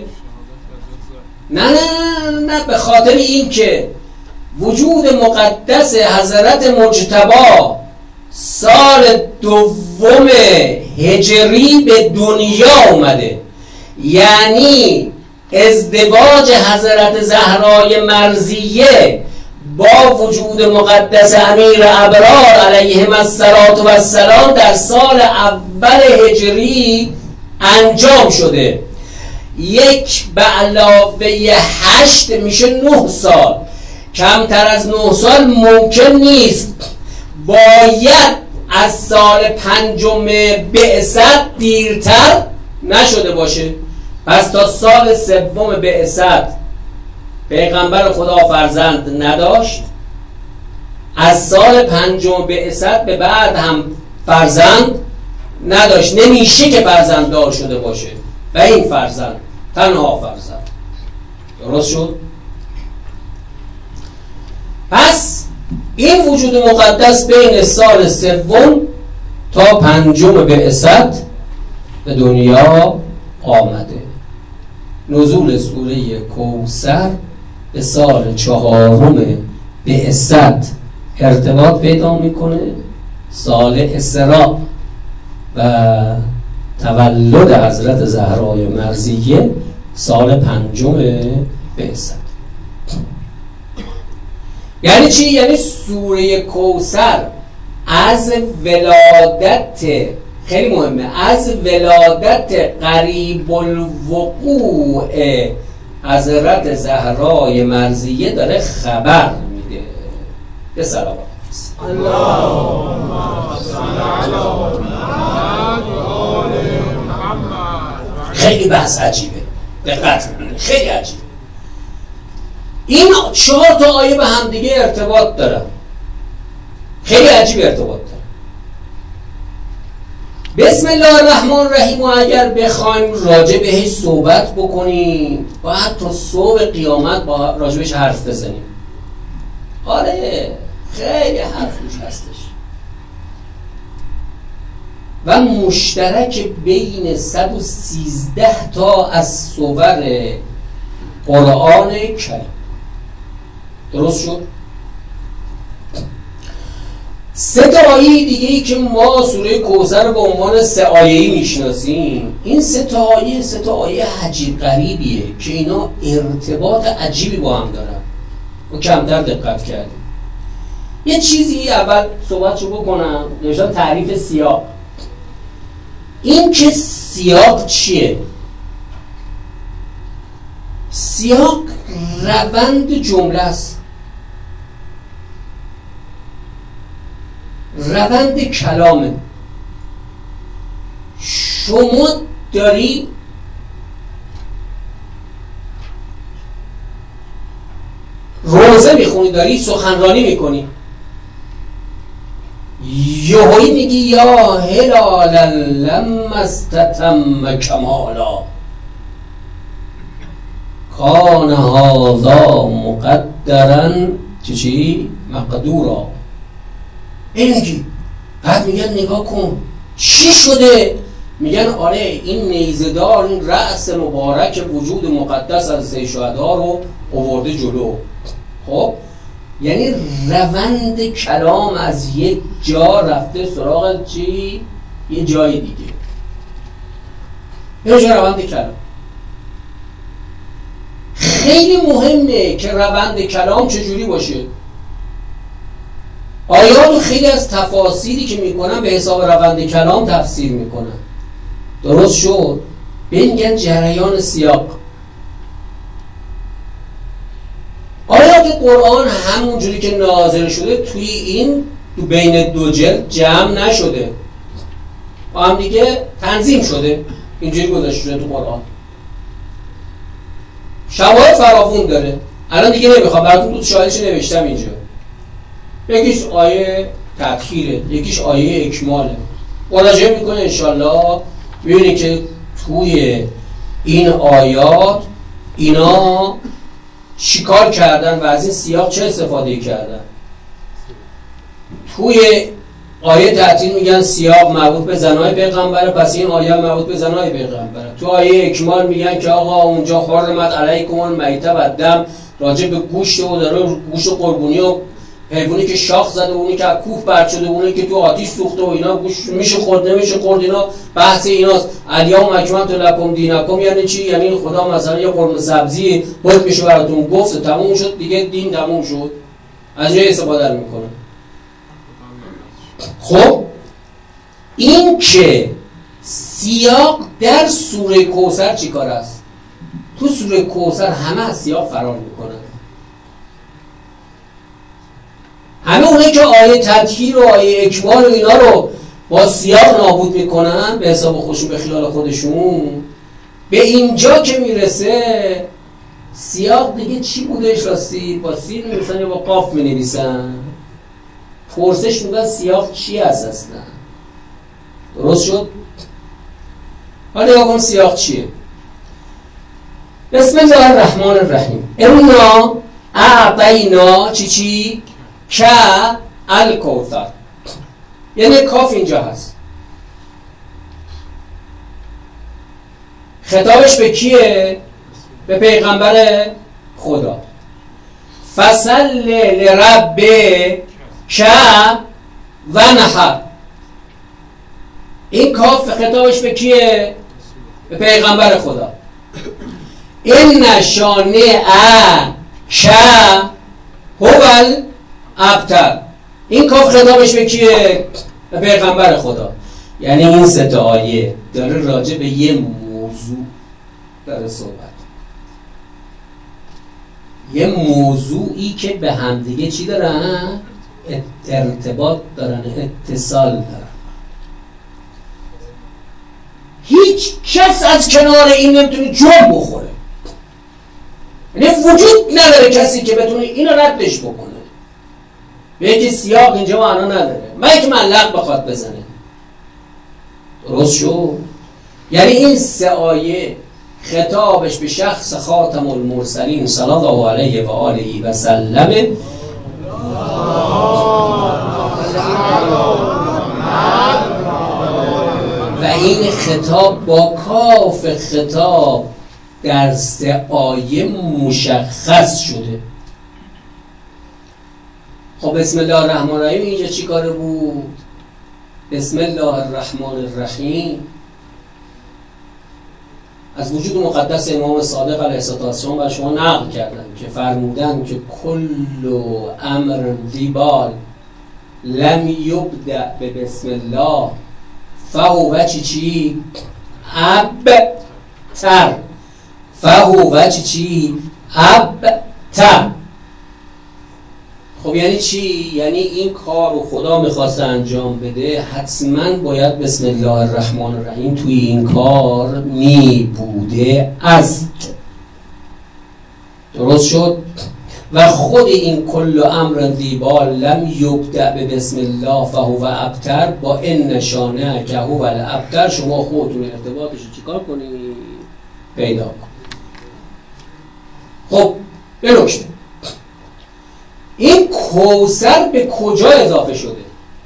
نه به خاطر این که وجود مقدس حضرت مجتبی سال 2 هجری به دنیا اومده. یعنی ازدواج حضرت زهرای مرضیه با وجود مقدس امیر ابرار علیهم السلام در سال اول هجری انجام شده. 1 به علاوه 8 میشه 9 سال. کمتر از 9 سال ممکن نیست. باید از سال 5 بعثت دیرتر نشده باشه. پس تا سال 3 بعثت پیغمبر خدا فرزند نداشت. از سال 5 بعثت به بعد هم فرزند نداشت. نمیشه که فرزنددار شده باشه و این فرزند تنها فرزند. درست شد؟ پس این وجود مقدس بین سال 3 تا 5 بعثت به دنیا آمده. نزول سوره کوثر به سال 4 بعثت ارتباط پیدا میکنه. سال اسراء و تولد حضرت زهرای مرضیه سال 5 بعثت. یعنی چی؟ یعنی سوره کوثر از ولادت خیلی مهمه، از ولادت قریب الوقوع حضرت زهرای مرضیه داره خبر میده. به سلام اللهم صل علی محمد و آل محمد. خیلی بحث عجیبه، دقت می‌کنید، خیلی عجیبه. این 4 تا آیه به هم دیگه ارتباط دارن، خیلی عجیب ارتباط دارن. بسم الله الرحمن الرحیم و اگر بخوایم راجع بهش صحبت بکنیم باید تا صبح قیامت راجع بهش حرف بزنیم. آره خیلی حرف روش هستش و مشترک بین 113 تا از سور قرآن کریم. درست شد؟ 3 تا آیه دیگه ای که ما سوره کوثر رو به عنوان 3 آیه‌ای میشناسیم، این 3 تا آیه عجیب غریبیه که اینا ارتباط عجیبی با هم دارن و کمتر دقت کردیم. یه چیزی اول صحبتشو بکنم، نوشتم تعریف سیاق. این که سیاق چیه؟ سیاق روند جمله است، روند کلامه. شما داری روزه میخونی، داری سخنرانی میکنی، یهویی میگی یا هلالا لما استتم کمالا کان هذا مقدرا چی؟ مقدورا. این میگی، بعد میگن نگاه کن چی شده؟ میگن آره این نیزدار، این رأس مبارک وجود مقدس از سه شهدا رو آورده جلو. خب یعنی روند کلام از یک جا رفته سراغ چی؟ یه جای دیگه. اینجا روند کلام خیلی مهمه که روند کلام چجوری باشه. آیات خیلی از تفاسیری که میکنن به حساب روند کلام تفسیر میکنن. درست شد؟ بگن جریان سیاق. آیات قرآن همون جوری که نازل شده توی این تو بین 2 جلد جمع نشده، با هم دیگه تنظیم شده، اینجوری گذاشته شده تو قرآن. شواهد فراوون داره. الان دیگه نمیخوام براتون تو شاهدش نوشتم اینجا. یکیش آیه تطهیره، یکیش آیه اکماله. مراجعه میکنه انشالله میبینی که توی این آیات اینا چیکار کردن و از این سیاق چه استفاده کردن. توی آیه تطهیر میگن سیاق مربوط به زنای پیغمبره، پس این آیه مربوط به زنای پیغمبره. تو آیه اکمال میگن که آقا اونجا حرمت علیکم المیته و دم، راجع به گوشت و داره گوشت قربونی و حیوانی که شاخ زده و اونی که از کوه برد شده و اونی که تو آتیش سوخته و اینا گوشت میشه خورد نمیشه خورد، اینا بحث ایناست. الیوم اکملت لکم دینکم یعنی چی؟ یعنی خدا مثلا یه قرمه سبزی بود میشه براتون گفت تموم شد دیگه، دین تموم شد. از جای استفاده میکنه. خب این که سیاق در سوره کوثر چی کار است؟ تو سوره کوثر همه از سیاق فرار میکنن. همه اونه که آیه تطهیر و آیه اکمال و اینا رو با سیاق نابود میکنن به حساب خودشون به خیال خودشون، به اینجا که میرسه سیاق دیگه چی بودش؟ راستی با سین میرسن یا با قاف مینویسن؟ پرسش میگن سیاق چی هست اصلا؟ درست شد؟ حالا یا کن سیاق چیه؟ بسم الله الرحمن الرحیم. انا اعطینا چی؟ که الکوثر. یعنی کاف اینجا هست. خطابش به کیه؟ به پیغمبر خدا. فصل لرب که و نحر. این کاف خطابش به کیه؟ به پیغمبر خدا. این شانه که هو ابتر. این کاف خطابش به کیه؟ به پیغمبر خدا. یعنی این 3 آیه داره راجع به یه موضوع داره صحبت، یه موضوعی که به همدیگه چی دارن؟ ارتباط دارن، اتصال دارن. هیچ کس از کنار این نمیتونه جرم بخوره، یعنی وجود نداره کسی که بتونه اینو ردش بکنه. به یکی سیاق اینجا معنا نداره، من که ملق بخواد بزنه. درست شد؟ یعنی این 3 آیه خطابش به شخص خاتم المرسلین صلی الله علیه و آله و سلم و این خطاب با کاف خطاب در 3 آیه مشخص شده. خب بسم الله الرحمن الرحیم اینجا چی کاره بود؟ بسم الله الرحمن الرحیم از وجود مقدس امام صادق علیه السلام بر شما نقل کردن که فرمودن که کل امر دیبال لم یبدأ به بسم الله فهو چی؟ ابتر. فهو چی؟ ابتر. خب یعنی چی؟ یعنی این کار رو خدا میخواسته انجام بده، حتما باید بسم الله الرحمن الرحیم توی این کار می بوده است. درست شد؟ و خود این کل امر دیبال لم یبدأ به بسم الله فهو ابتر با این نشانه که هو الابتر شما خودتون ارتباطش رو چیکار کنید؟ پیدا کن. خب بنوشته این کوثر به کجا اضافه شده؟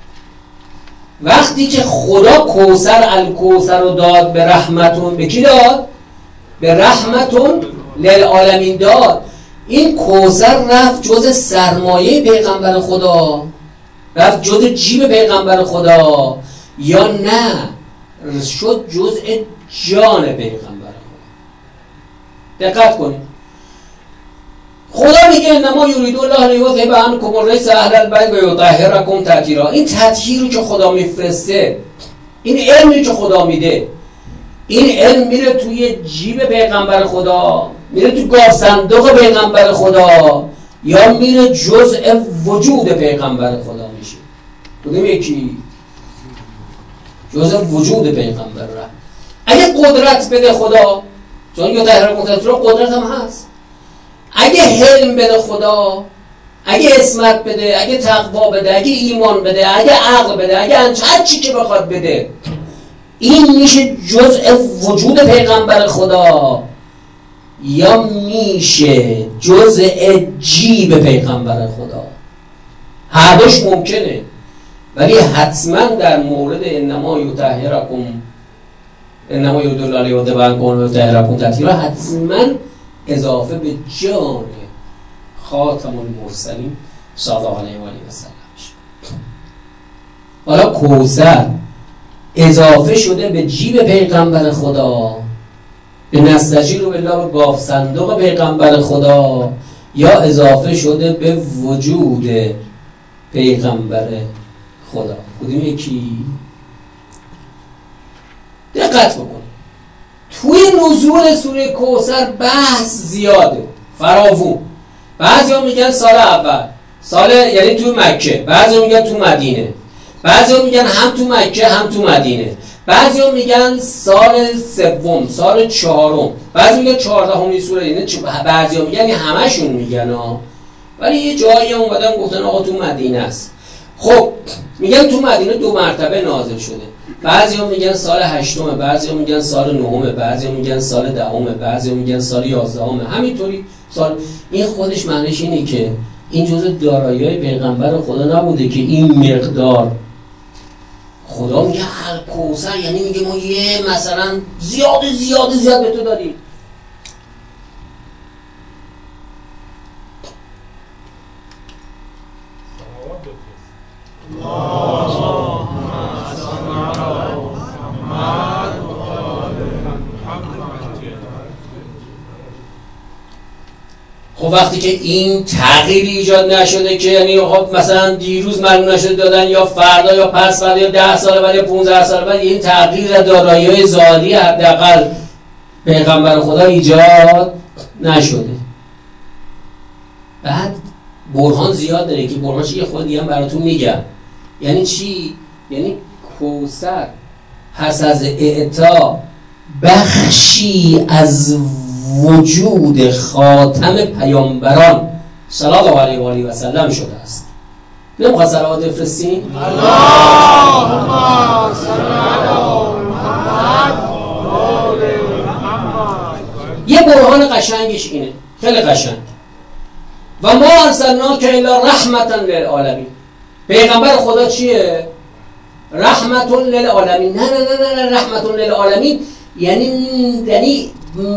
وقتی که خدا کوثر الکوثر رو داد به رحمتون، به کی داد؟ به رحمتون للعالمین داد. این کوثر رفت جز سرمایه پیغمبر خدا، رفت جز جیب پیغمبر خدا، یا نه شد جزء جان پیغمبر خدا؟ دقت کنید. خدا میگه انما یرید الله لیذهب عنکم الرجس اهل البیت و یطهرکم تطهیرا. این تطهیر رو که خدا میفرسته، این علمی که خدا میده، این علم میره توی جیب پیغمبر خدا، میره تو گاف صندوق پیغمبر خدا، یا میره جزء وجود پیغمبر خدا میشه؟ کدوم یکی؟ جزء وجود پیغمبر را. اگه قدرت بده خدا، چون یطهرکم تطهیرا قدرت هم هست، اگه حلم بده خدا، اگه عصمت بده، اگه تقوا بده، اگه ایمان بده، اگه عقل بده، اگه هر چی که بخواد بده، این میشه جزء وجود پیغمبر خدا یا میشه جزء جیب پیغمبر خدا؟ هر دوش ممکنه، ولی حتما در مورد انما یطهرکم انما یرید الله لیذهب عنکم و یطهرکم تطهیرا حتما اضافه به جان خاتم المرسلین صلی الله علیه و آله و سلم میشه. حالا کوثر اضافه شده به جیب پیغمبر خدا، به نستجیر بالله، به گاف صندوق پیغمبر خدا، یا اضافه شده به وجود پیغمبر خدا؟ کدوم یکی؟ دقت بکنید. توی نزول سوره کوثر بحث زیاده، فراوون. بعضیا میگن سال اول، سال یعنی تو مکه، بعضیا میگن تو مدینه، بعضیا میگن هم تو مکه هم تو مدینه، بعضیا میگن سال سوم، سال چهارم، بعضی میگن 14مین سوره اینه، بعضیا میگن همشون میگن ولی یه جایی اومدن گفتن آقا تو مدینه است. خب میگن تو مدینه 2 مرتبه نازل شده. بعضیا میگن سال 8، بعضیا میگن سال 9، بعضیا میگن سال 10، بعضیا میگن سال 11. همینطوری سال. این خودش معنیش اینه که این جزء دارایی‌های پیغمبر خدا نبوده که این مقدار. خدا میگه الکوثر، یعنی میگه ما یه مثلا زیاد به تو دادیم. خب خب وقتی که این تغییری ایجاد نشده که یعنی خب مثلا دیروز معلوم نشده دادن یا فردا یا پس فردا یا 10 سال بعد یا 15 سال بعد این تغییر در دارایی‌های ذاتی حداقل پیغمبر خدا ایجاد نشده. بعد برهان زیاد داره که برهانش یه خود دیگه هم براتون میگم. یعنی چی؟ یعنی کوثر پس از اعطا بخشی از وجود خاتم پیامبران صلی الله علیه و آله و سلم شده است. نمیخواد صلوات بفرستین؟ اللهم صل علی محمد و آل محمد. یه برهان قشنگش اینه، خیلی قشنگ. و ما ارسلناک الی رحمتا للعالمین. پیغمبر خدا چیه؟ رحمت للعالمین. نه رحمت للعالمین یعنی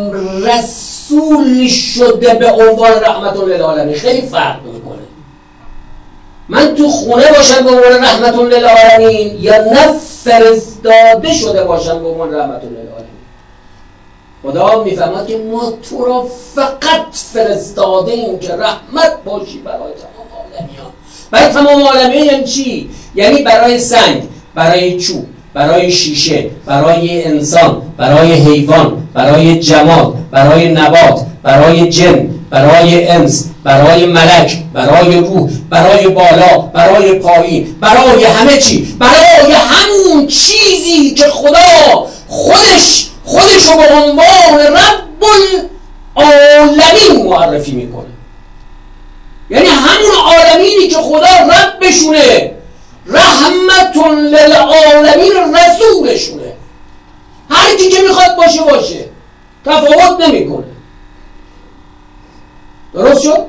رسول شده به عنوان رحمت للعالمین. خیلی فرق میکنه. من تو خونه باشم به عنوان رحمت للعالمین یا نه فرستاده شده باشم به عنوان رحمت للعالمین. خدا میفهمد که ما تو را فقط فرستاده ایم که رحمت باشی برای تمام عالمیان. برای تمام عالمیان یعنی چی؟ یعنی برای سنگ، برای چوب، برای شیشه، برای انسان، برای حیوان، برای جماد، برای نبات، برای جن، برای انس، برای ملک، برای روح، برای بالا، برای پایین، برای همه چی، برای همون چیزی که خدا خودشو به عنوان رب العالمین معرفی میکنه. یعنی همون عالمینی که خدا ربشونه، رحمت للعالمین رسولشونه. هر کی که میخواد باشه تفاوت نمیکنه. درست شد؟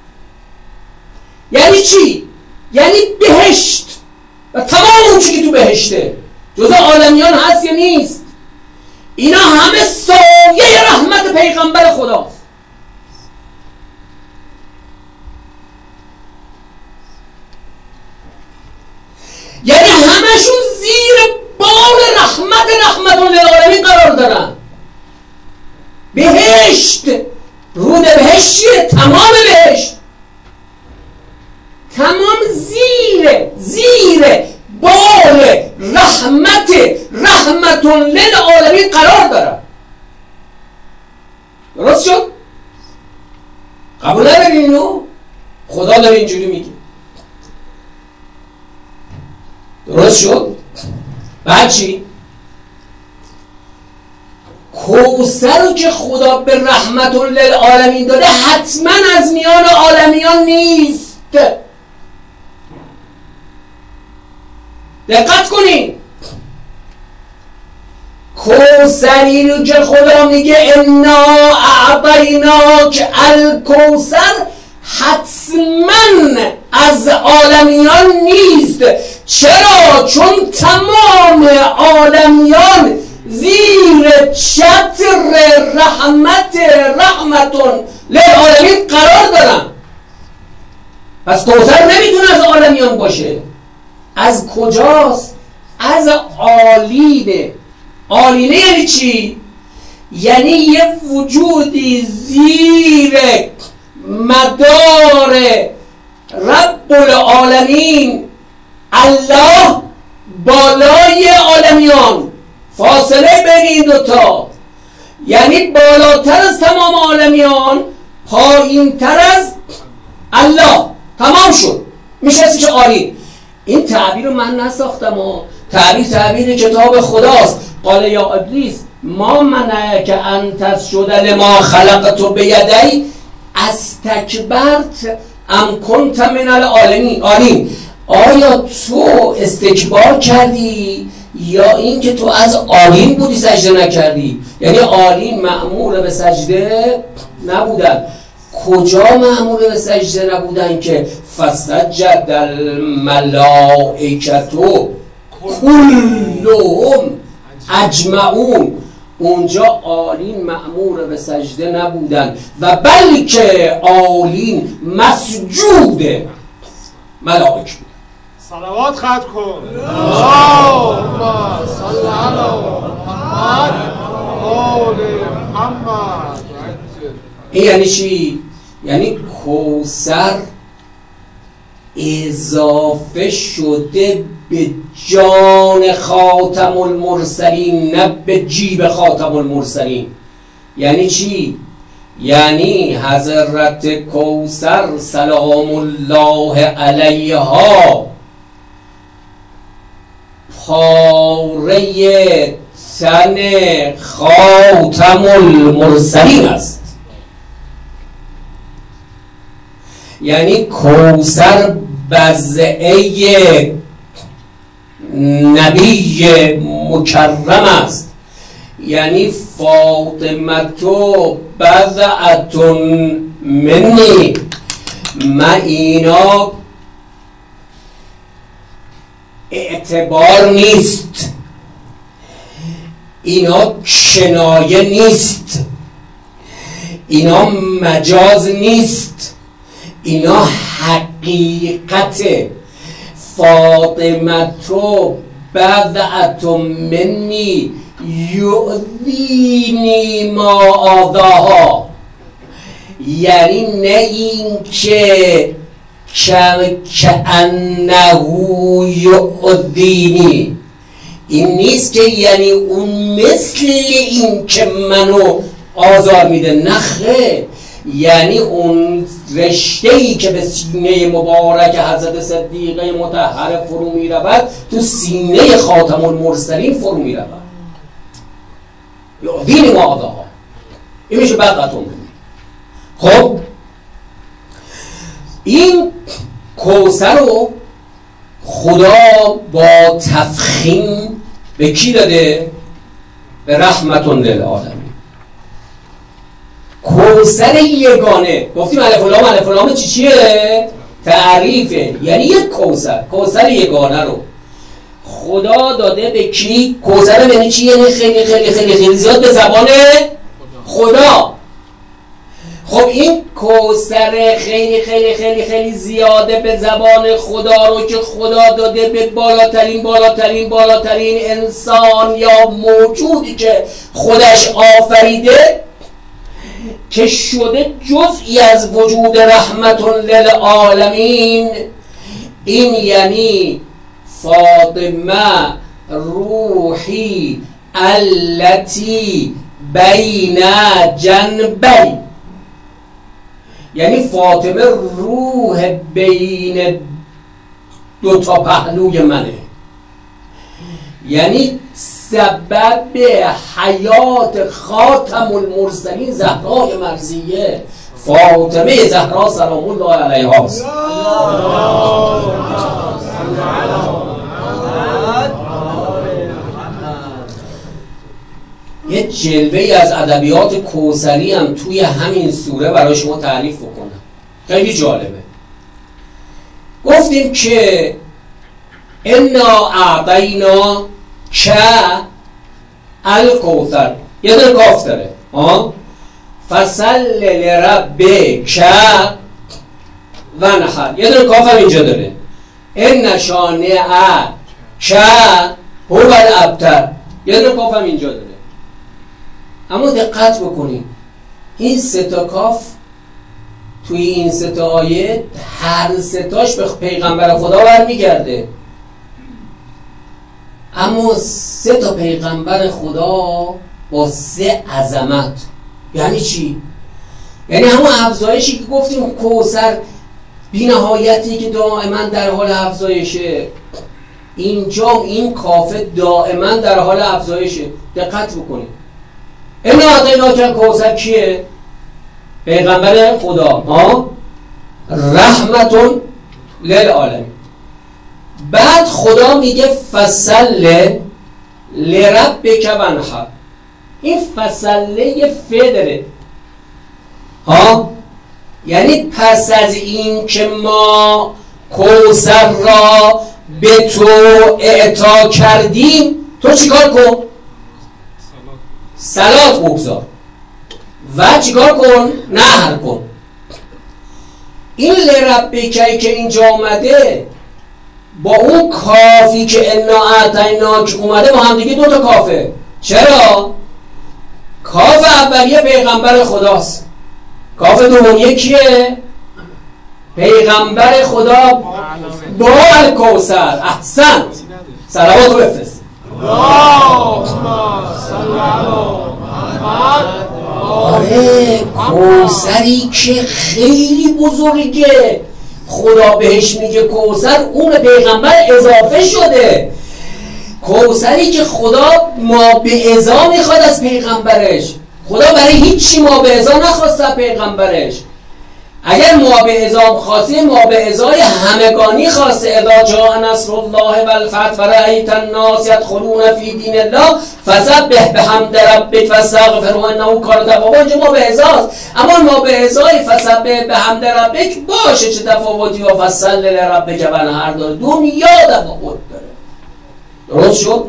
یعنی چی؟ یعنی بهشت و تمام اون چیزی که تو بهشته جزء عالمیان هست یا نیست؟ اینا همه سایه رحمت پیغمبر خداست. یعنی همشون زیر بال رحمت للعالمین قرار دارن. بهشت، رود بهشت چیه؟ تمام بهشت تمام زیر بال رحمت للعالمین قرار دارن. درست شد؟ قبول نداری اینو؟ خدا داره اینجوری میگه. درست شد؟ بعد چی؟ کوثر رو که خدا به رحمت للعالمین داده حتما از میان عالمیان نیست. دقت کنین، کوثری رو که خدا میگه انا اعطیناک الکوثر حتما از عالمیان نیست. چرا؟ چون تمام عالمیان زیر چتر رحمتون للعالمین قرار دارن. پس کوثر نمیتونه از عالمیان باشه. از کجاست؟ از عالینه. عالینه یعنی چی؟ یعنی یه وجودی زیر مدار رب العالمین الله، بالای عالمیان، فاصله بین این دوتا یعنی بالاتر از تمام عالمیان، پایین تر از الله. تمام شد، میشه اسمش عالی. این تعبیر رو من نساختم تعبیر کتاب خداست. قال یا ابلیس ما منعک ان تسجد لما خلقت بیدی استکبرت ام کنت من العالمین. آیا تو استکبار کردی یا این که تو از عالین بودی سجده نکردی؟ یعنی عالین مأمور به سجده نبودن. کجا مأمور به سجده نبودن که فسجد الملائکتو کلهم اجمعون؟ اونجا عالین مأمور به سجده نبودن و بلکه عالین مسجود ملائک بود. صلوات ختم کن. اللهم صل علی محمد و آل محمد. این یعنی چی؟ یعنی کوثر اضافه شده به جان خاتم المرسلین، نه به جیب خاتم المرسلین. یعنی چی؟ یعنی حضرت کوثر سلام الله علیها پاره تن خاتم المرسلین است. یعنی کوثر بضعه نبی مکرم است. یعنی فاطمه بضعة منی. من اینا اعتبار نیست، اینا کنایه نیست، اینا مجاز نیست، اینا حقیقت. فاطمه بضعة منی یؤذینی ما آذاها. یعنی نه این که کأنه یؤذینی، این نیست که یعنی اون مثل این که منو آزار میده، نخه. یعنی اون رشته‌ای که به سینه مبارک حضرت صدیقه مطهره فرو میرود تو سینه خاتم المرسلین فرو میرود. یؤذینی ما آذاها، این میشه بضعة. خب این کوثر رو خدا با تفخیم به کی داده؟ به رحمت للعالمین. کوثر یگانه، گفتیم الف لام، الف لام چیه؟ تعریفه. یعنی یک کوثر یگانه رو خدا داده به کی؟ کوثر یعنی چی؟ یعنی خیلی خیلی خیلی خیلی زیاد به زبان خدا. خب این کوثر خیلی خیلی خیلی خیلی زیاده به زبان خدا رو که خدا داده به بالاترین انسان یا موجودی که خودش آفریده، که شده جزئی از وجود رحمت للعالمین. این یعنی فاطمه روحی التی بین جنبی. یعنی فاطمه روح بین دو تا پهلوی منه. یعنی سبب حیات خاتم المرسلین زهرای مرضیه فاطمه زهرا سلام الله علیها است. یه جلوه از ادبیات کوثری هم توی همین سوره برای شما تعریف بکنم، خیلی جالبه. گفتیم که انا اعطینا که الکوثر، یه دونه کاف داره، فصل لربک ونحر، یه دونه کاف هم اینجا داره، ان شانئک هو الابتر، یه دونه کاف هم اینجا داره. اما دقت بکنید این سه تا کاف توی این سه تا آیه هر سه تاش به پیغمبر خدا برمیگرده، اما سه تا پیغمبر خدا با سه عظمت. یعنی چی؟ یعنی همون افزایشی که گفتیم کوثر بی‌نهایتی که دائما در حال افزایشه، اینجا این کافه دائما در حال افزایشه. دقت بکنید انا اعطیناک کوثر کیه؟ پیغمبر خدا، رحمت للعالمین. بعد خدا میگه فصل لربک ونحر. این فصله یه ف داره، یعنی پس از این که ما کوثر را به تو اعطا کردیم، تو چیکار کن؟ صلات بگذار و چیکار کن؟ نهر کن. این لربکی که اینجا آمده با اون کافی که انا اعطیناک اومده با هم دیگه دو تا کافه. چرا؟ کاف اولیه پیغمبر خداست، کاف دوم یکیه؟ پیغمبر خدا با الکوثر. احسنت، صلوات رو بفرست. آره، کوثری که خیلی بزرگه، خدا بهش میگه کوثر، اون پیغمبر اضافه شده. کوثری که خدا ما به ازا میخواد از پیغمبرش. خدا برای هیچی ما به ازا نخواست از پیغمبرش. اگر ما به ازا خواسته، ما به ازای همگانی خواسته. اذا جاء نصر الله والفتح ورأیت الناس يدخلون فی دین الله فسبح بحمد ربک واستغفره انه کان توابا. اینجا ما به ازاست، اما ما به ازای فسبح بحمد ربک باشه چه تفاوتی و فصل لربک وانحر داره، دنیا تفاوت داره. درست شد؟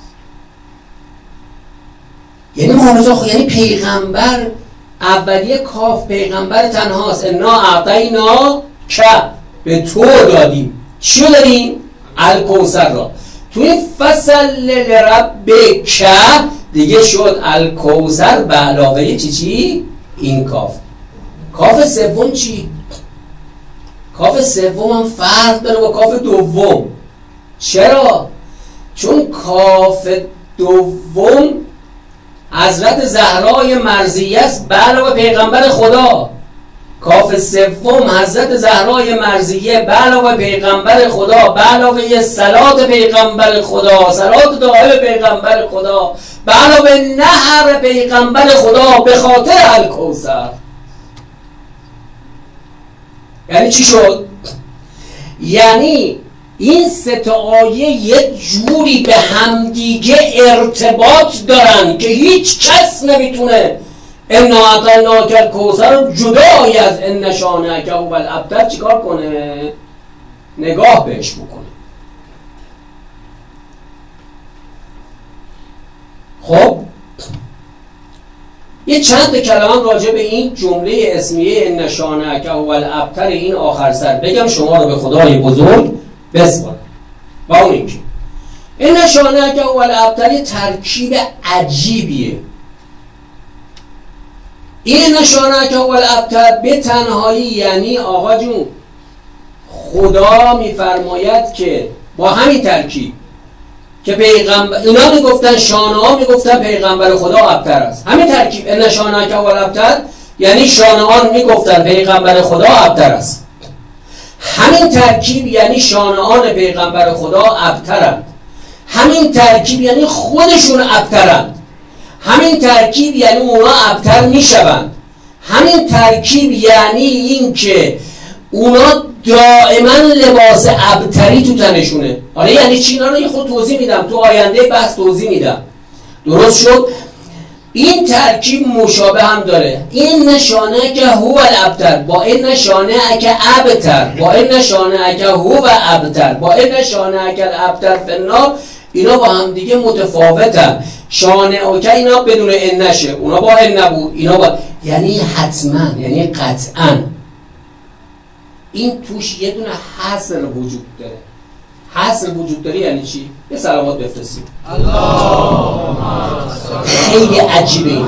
یعنی معاملات یعنی پیغمبر اولیه کاف پیغمبر تنهاست. انا اعطینا که به تو دادیم. چیو دادیم؟ الکوثر را. تو این فصل لربک دیگه شد الکوثر به علاوه چی؟ این کاف. کاف سوم چی؟ کاف سوم هم فرق داره با کاف دوم. چرا؟ چون کاف دوم حضرت زهرای مرضیه است به علاوه پیغمبر خدا. کاف سوم حضرت زهرای مرضیه به علاوه پیغمبر خدا، به علاوه صلات پیغمبر خدا، صلات دائم پیغمبر خدا، به علاوه نهر پیغمبر خدا به خاطر الکوثر. یعنی چی شد؟ یعنی این سه تا آیه یک جوری به همدیگه ارتباط دارن که هیچ کس نمیتونه انا اعطیناک الکوثر رو جدای از ان شانئک هو الابتر چیکار کنه؟ نگاه بهش بکنه. خب یه چند کلام راجع به این جمله اسمیه ان شانئک هو الابتر این آخر سر بگم، شما رو به خدای بزرگ بسپارم. با اون اینکه این شانئک هو الابتر یه ترکیب عجیبیه. این شانئک هو الابتر به تنهایی یعنی آقا جون خدا میفرماید که با همین ترکیب که پیغمبر اینا میگفتن شانه ها میگفتن پیغمبر خدا ابتر است، همین ترکیب ان شانئک هو الابتر یعنی شانه ها میگفتن پیغمبر خدا ابتر است. همین ترکیب یعنی شانهان پیغمبر خدا ابترند. همین ترکیب یعنی خودشون ابترند. همین ترکیب یعنی اونا ابتر میشوند. همین ترکیب یعنی این که اونا دائما لباس ابتری تو تنشونه. آره یعنی چی؟ اینا رو خود توضیح میدم، تو آینده بحث توضیح میدم. درست شد؟ این ترکیب مشابه هم داره. این نشانه که هو الابتر با این نشانه که ابتر، با این نشانه که هو ابتر، با این نشانه که الابتر فنار، اینا با هم دیگه متفاوتن. شانه که اینا بدون این نشه، اونا با این نبود، اینا با، یعنی حتما، یعنی قطعا این توش یه دونه حصر وجود داره. حصر وجود داره یعنی چی؟ یه صلوات بفرستیم. خیلی عجیبه این.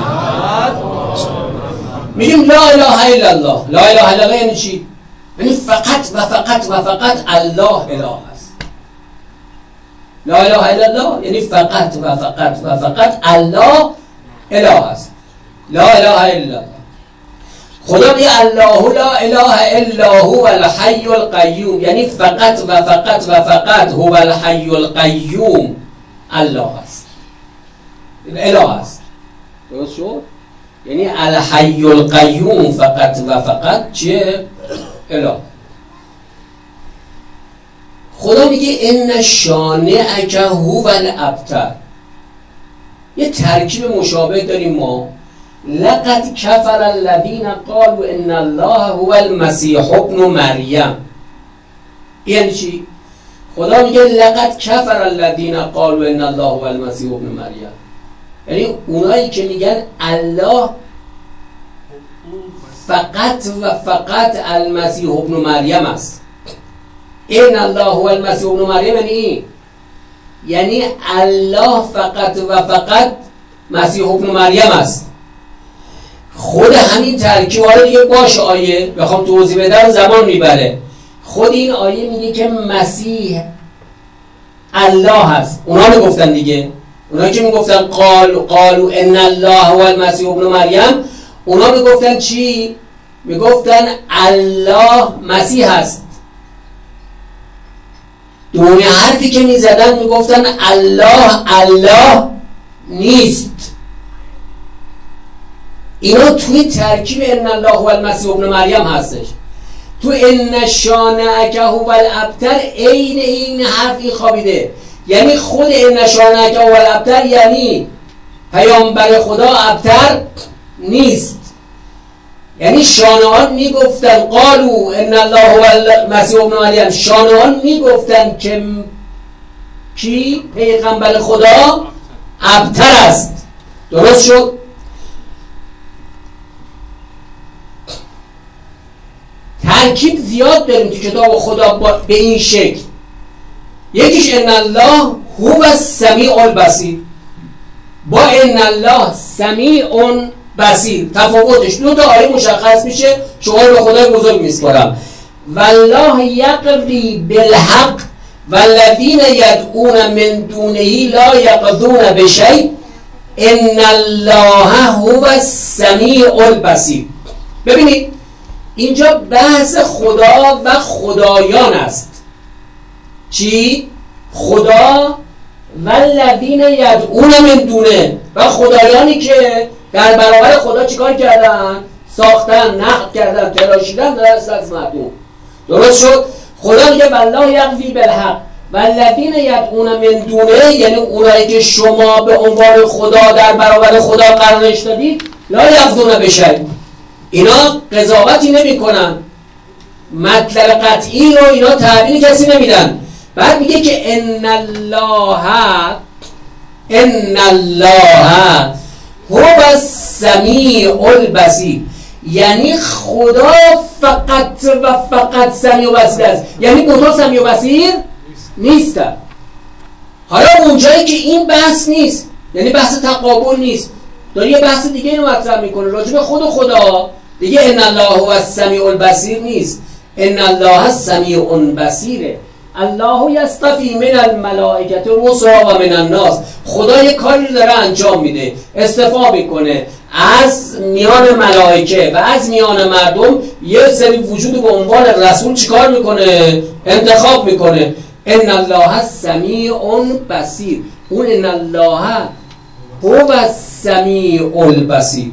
میگیم لا اله الا الله. لا اله الا الله یعنی چی؟ یعنی فقط و فقط و فقط الله اله است. لا اله الا الله یعنی فقط و فقط و فقط الله اله است. لا اله الا الله. خدا میگه الله لا اله الا هو الحی القیوم، یعنی فقط و فقط و فقط هو الحی القیوم الله است، اله است. درست شد؟ یعنی الحی القیوم فقط و فقط چیه؟ اله. خدا میگه ان شانئک هو الابتر. یه ترکیب مشابه داریم ما. لقد کفر الذین قالوا ان الله هو المسیح ابن مریم. یعنی چی؟ خدا میگه لقد کفر الذین قالوا ان الله هو المسیح ابن مریم، یعنی اونایی که میگن الله فقط و فقط المسیح ابن مریم است. ان الله هو المسیح ابن مریم یعنی الله فقط و فقط مسیح ابن مریم است. خود همین ترکیب حالا دیگه باشه آیه بخوام توضیح بدم زمان میبره. خود این آیه میگه که مسیح الله هست. اونا میگفتن دیگه، اونا که میگفتن قالوا ان الله هو المسیح ابن مریم، اونا میگفتن چی؟ میگفتن الله مسیح هست. دون حرفی که میزدن میگفتن الله نیست. اینا توی ترکیب ان الله هو المسیح ابن مریم هستش. تو ان شانئک هو الابتر عین این حرفی خوابیده. یعنی خود ان شانئک هو الابتر یعنی پیامبر خدا ابتر نیست. یعنی شانعان میگفتن قالوا ان الله هو المسیح ابن مریم، شانعان میگفتن که کی پیغمبر خدا ابتر است. درست شد؟ ترکیب زیاد داریم تو کتاب خدا به این شکل. یکیش ان الله هو السمیع البصیر، با ان الله سمیع بصیر تفاوتش دو تا آیه مشخص میشه. شما رو به خدای بزرگ میسپارم. والله یقضی بالحق والذین یدعون من دونه لا یقضون بشیء ان الله هو السمیع البصیر. ببینید اینجا بحث خدا و خدایان است. چی؟ خدا والذین یدعون من دونه، و خدایانی که در برابر خدا چیکار کردن؟ ساختن، نقد کردن، تراشیدن در از مردم. درست شد؟ خدا میگه والله یقضی بالحق والذین یدعون من دونه، یعنی اونایی که شما به عنوان خدا در برابر خدا قرارش دادید لا یقضون بشیء، اینا قضاوتی نمی کنن، مطلب قطعی رو اینا تعبیر کسی نمیدن. بعد میگه که ان الله هو السمیع البصیر، یعنی خدا فقط و فقط سمیع و بصیر است. یعنی دو تا سمیع و بصیر نیستن. حالا اونجایی که این بحث نیست، یعنی بحث تقابل نیست، داره یه بحث دیگه اینو مطرح میکنه راجع به خود خدا. دیگه ان الله هو السمیع البصیر نیست، ان الله السمیع بصیره. الله یصطفی من الملائکه رسلا و من الناس، خدا یه کاری رو داره انجام میده، اصطفا میکنه از میان ملائکه و از میان مردم یه سری وجود به عنوان رسول چیکار میکنه؟ انتخاب میکنه. ان الله سمیع بصیر، اون ان الله هو السمیع البصیر.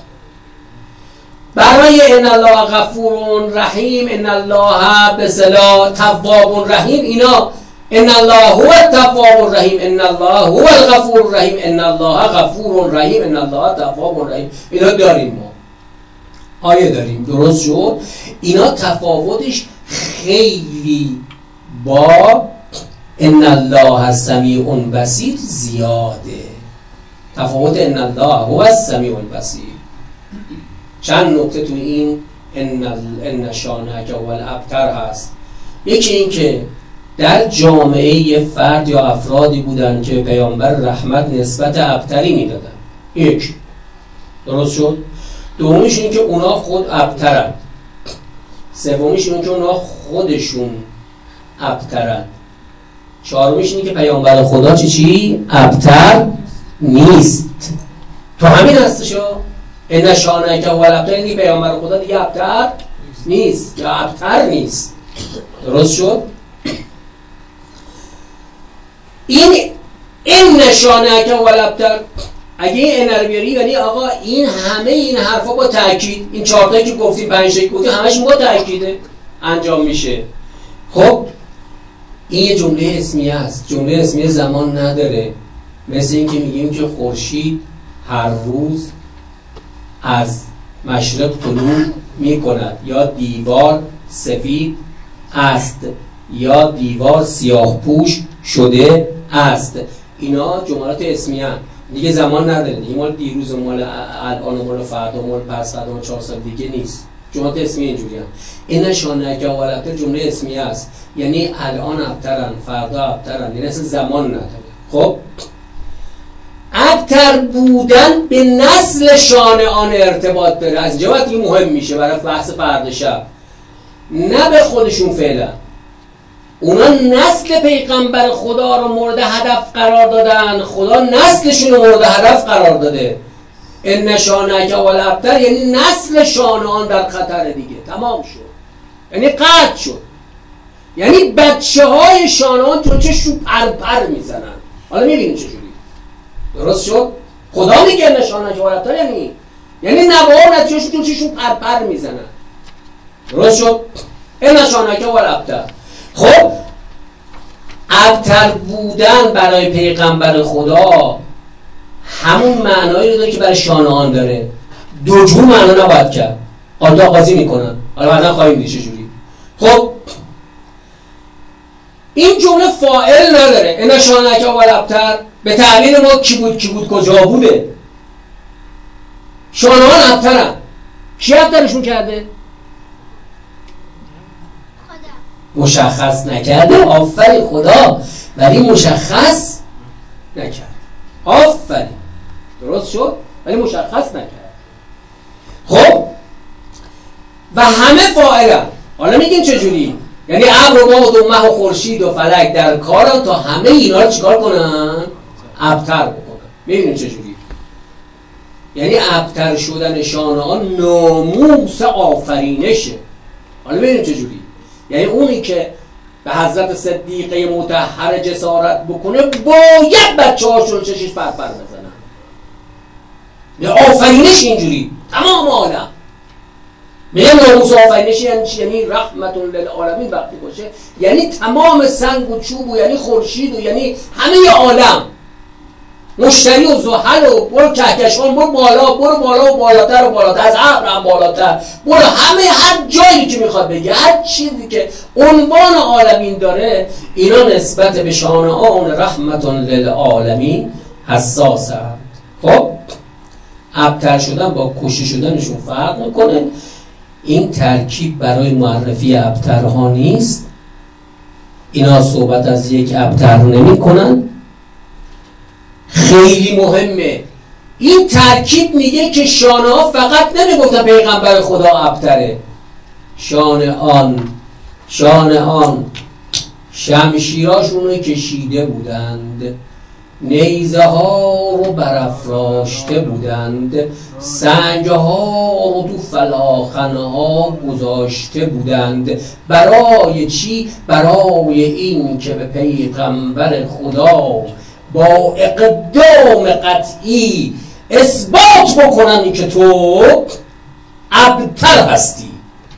برای ان الله غفور رحیم، ان الله به اصطلاح تواب رحیم، اینا ان الله هو التواب الرحیم، ان الله هو الغفور الرحیم، ان الله غفور رحیم، ان الله تواب رحیم، اینا داریم. ما آیه داریم. درست شد؟ اینا تفاوتش خیلی با ان الله السمیع بصیر زیاده. تفاوت ان الله هو السمیع البصیر چند نکته تو این ان شانئک هو الابتر هست. یکی این که در جامعه یه فرد یا افرادی بودن که پیامبر رحمت نسبت ابتری میدادن. یک. درست شد؟ دومیش این که اونا خود ابترن. سومیش این که اونا خودشون ابترن. چهارمیش این که پیامبر خدا چی؟ ابتر نیست. تو همین هستشو ان شانئک هو الابتر، یعنی پیامبر خدا دیگه ابتر نیست یا ابتر نیست. درست شد؟ این ان شانئک هو الابتر اگه این ان رو بیاری، یعنی آقا این همه این حرفا با تاکید، این چهار تایی که گفتیم، پنج تایی که گفتیم، همش با تاکیده انجام میشه. خب این یه جمله اسمیه است. جمله اسمیه زمان نداره. مثل این که میگیم که خورشید هر روز از مشرق طلوع میکند، یا دیوار سفید است، یا دیوار سیاه پوش شده است. اینا جملات اسمیه هست. دیگه زمان نداره. دیگه مال دیروز، مال الان، مال فردا، مال پس فردا، مال 4 سال دیگه نیست. جملات اسمیه اینجوری هست. این شانئک هو الابتر جمله اسمیه است، یعنی الان ابترن، فردا ابترن، یعنی اصلا زمان نداره. خب ابتر بودن به نسل شانعان ارتباط داره. از جواب این مهم میشه برای بحث فردا شب، نه به خودشون فعلا. اونا نسل پیغمبر خدا رو مورد هدف قرار دادن، خدا نسلشون رو مورد هدف قرار داده. ان شانک هو الابتر یعنی نسل شانعان در خطر دیگه، تمام شد، یعنی قطع شد. یعنی بچه های شانعان تو چشون پرپر میزنن. حالا میبینید چجوری درست شد؟ خدا میگه ان شانک هو الابتر یعنی نوار نتیجهشون تو چشون پرپر میزنن. درست شد؟ ان شانک هو الابتر. خب ابتر بودن برای پیغمبر خدا همون معنایی رو داره که برای شانعان داره. دو جور معنا نباید کرد، آغازی میکنن. حالا بعدا خواهیم دید چجوری. خب این جمله فاعل نداره. ان شانک هو الابتر به تعبیر ما کی بود کجا بوده. شانعان ابترن. کی ابترشون کرده؟ مشخص نکرده. آفرین خدا، ولی مشخص نکرد. آفرین درست شد، ولی مشخص نکرد. خب و همه فاعلن. حالا میگین چجوری؟ یعنی ابر و باد و مه و خورشید و فلک در کارن تا همه اینا رو چیکار کنن؟ ابتر بکنن. میبینید چجوری؟ یعنی ابتر شدن شانعان ناموس آفرینشه. حالا ببینید چجوری؟ یعنی اونی که به حضرت صدیقه مطهر جسارت بکنه باید بچه هاشون چشش پرپر بزنن. یعنی آفرینش اینجوری تمام عالم. میگم ناموس آفرینش یعنی چی؟ یعنی رحمت للعالمین وقتی باشه یعنی تمام سنگ و چوب و یعنی خورشید و یعنی همه عالم، مشتری و زحل و برو کهکشان، برو بالا و بالاتر و بالاتر، از ابر هم بالاتر، برو همه هر جایی که میخواد بگه، هر چیزی که عنوان عالمین داره اینا نسبت به شانعان رحمت للعالمین حساسند. خب ابتر شدن با کشته شدنشون فرق میکنه. این ترکیب برای معرفی ابترها نیست. اینا صحبت از یک ابتر نمی کنن. خیلی مهمه. این ترکیب میگه که شانعان فقط نمیگفتن پیغمبر خدا ابتره. شانعان شمشیراشون رو کشیده بودند، نیزه ها رو برافراشته بودند، سنگ ها رو تو فلاخنه ها گذاشته بودند. برای چی؟ برای این که به پیغمبر خدا با اقدام قطعی اثبات بکنن که تو ابتر هستی.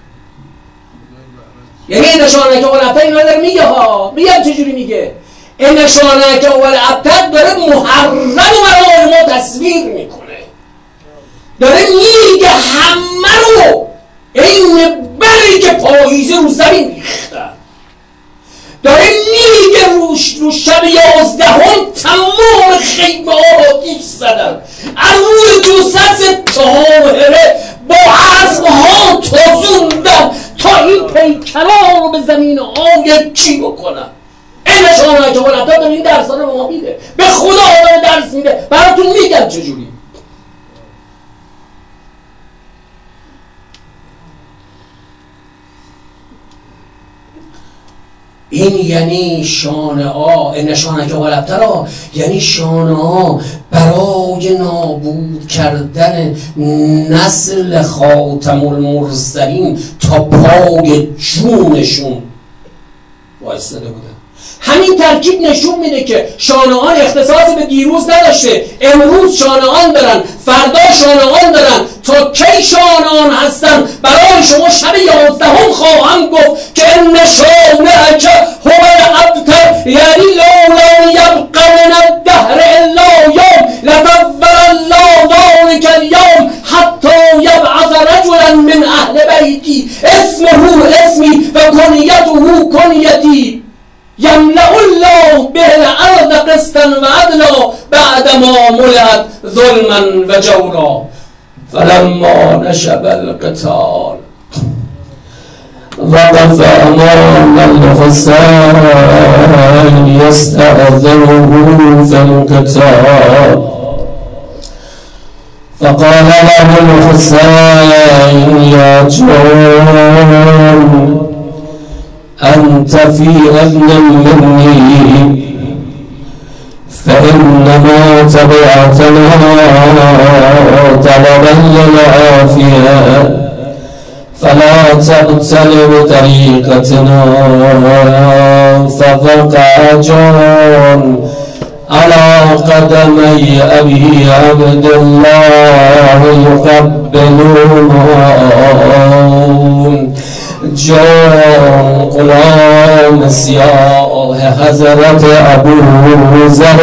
یعنی این شانک هو الابتر اینا داره میگه ها. میگم چجوری میگه؟ این شانک هو الابتر داره محرم برای ما تصویر میکنه، داره میگه همه رو این بری که پاییزه رو زمین ریختن، داره میگه رو شب 11 تمام خیمه ها آتیش زدن، از روی جثث طاهره با اسبها تازوندن تا این پیکرها رو به زمین های چی بکنن. این شانک هو الابتر داره این درس رو به ما میده، به خدا داره درس میده. براتون میگم چجوری. این یعنی شانعان، ان شانک هو الابتر یعنی شانعان برای نابود کردن نسل خاتم المرسلین تا پای جونشون وایساده بودن. همین ترکیب نشون میده که شانعان اختصاصی به دیروز نداشته. امروز شانعان دارن، فردا شانعان دارن. تا کی شانعان هستن؟ برای شما شب 11 خواهم گفت که ان شانک هو الابتر یعنی لولا یبقى من الدهر الا یوم لدبر الله ذلک اليوم حتی یبعث رجلا من اهل بیتی اسمه اسمی و کنیته کنیتی یملأ الله به الارض قسطا و عدلا بعدما ملئت ظلما و جورا فلما نشب القتال وقف امام الحسین یستأذنه فی القتال فقال له الحسين يا جون أنت في أذن مني فإنما تبعتنا طلبا للعافية فلا تبتلع طريقتنا. فوقع جون على قدمي أبي عبد الله يقبلون. جون غلام سیاه حضرت ابو ذر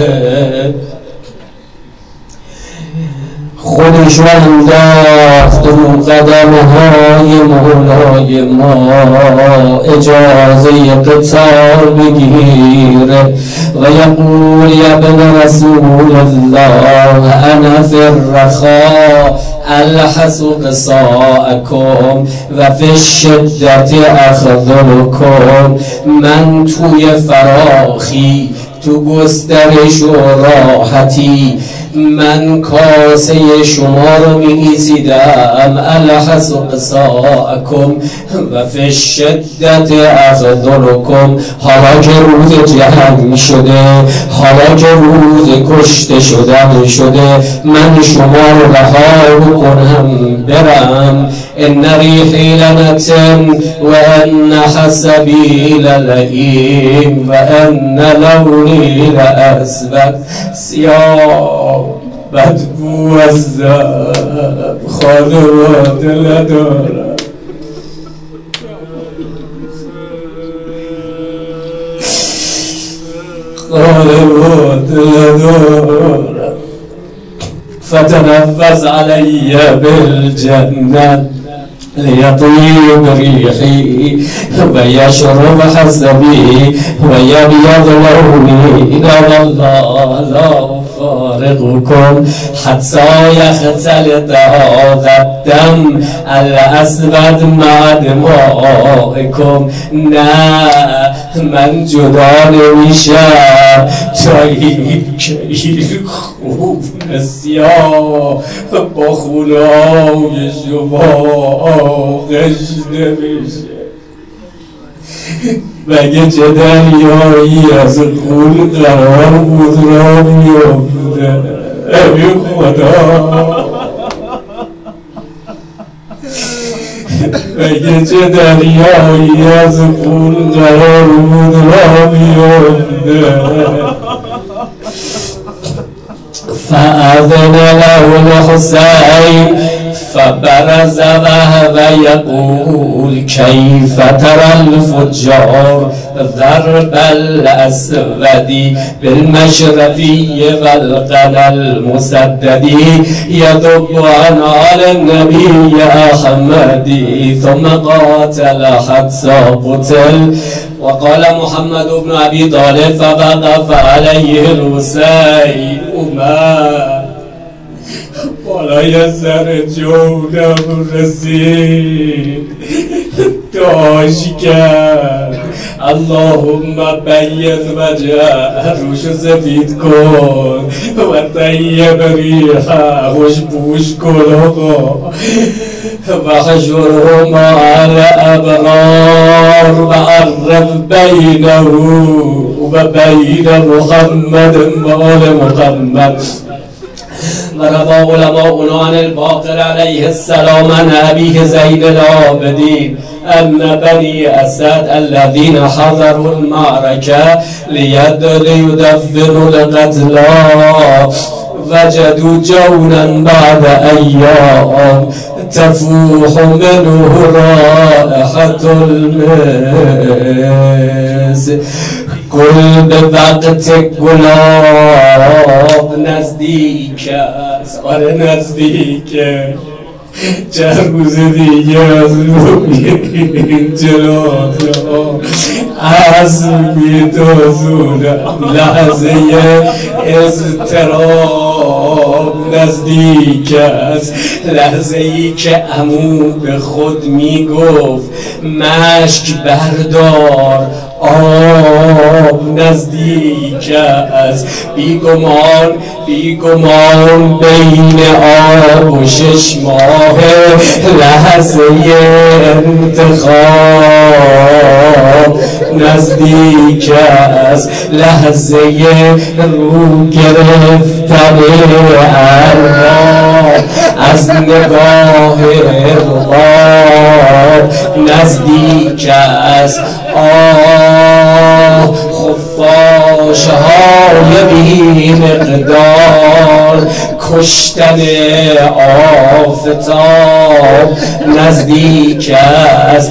خودش رو انداخت رو قدمهای مولای ما، اجازه قتال بگیره و یقول یا ابن رسول الله انا فی الرخاء الحس قصاءکم و فی الشدت اخذلکم. من توی فراخی، تو گسترش و راحتی من کاسه شما رو می ایسیدم. الحس قصاءکم و فی الشدت اخذلکم. حالا که روز جنگ شده، حالا که روز کشته شدن شده، من شما رو رها بکنم برم. ان ریحی لنتن و ان حسبی للئیم و ان لونی لاسود. سیاه بدبو از خانواده ندارم. خانواده ندارم. فتنفس علی بالجنة ليطيب ريحي ويشرب حسبي ويبيض لوني. لا والله لا أفارقكم حتى يختلط هذا الدم الأسود مع دمائكم. نه من جدا نمیشم تا این خوب سیاه با خونای شما آغش نمیشه. مگه چه دریایی از خون قرار بود را میفته؟ ای خدا مگه چه دریایی از خون قرار بود را میفته؟ فأذن له الحسين فبرز وهو يقول كيف ترى الفجار ضرب الأسود بالمشرفي والقنا المسدد يدب عن آل النبي أحمد ثم قاتل حتى قتل. وقال محمد بن أبي طالب فوقف عليه الحسين اومد بالای سر جونم رسید، داش کرد اللهم بید وجه روشو سفید کن و طیب ریحه خوشبوش کن آقا و حشره مع الابرار و عرف بینه و بین محمد و آل محمد. وروى علماؤنا عن الباقر عليه السلام عن أبيه زين العابدين أن بني أسد الذين حضروا المعركة ليدفنوا القتلى وجدوا جونا بعد أيام تفوح منه رائحة المسك. گل به وقت گلاب نزدیک است. آره نزدیکه. چند روز دیگه از روی جلات از میتازونم لحظه اضطراب نزدیک است. لحظه ای که عمو به خود میگفت مشک بردار نزدیک است بیگمان بین آب و 6 ماه لحظه انتخاب نزدیک است لحظه رو گرفتن ارباب از نگاه رباب نزدیک است خفاش های بی مقدار کشتن آفتاب نزدیک است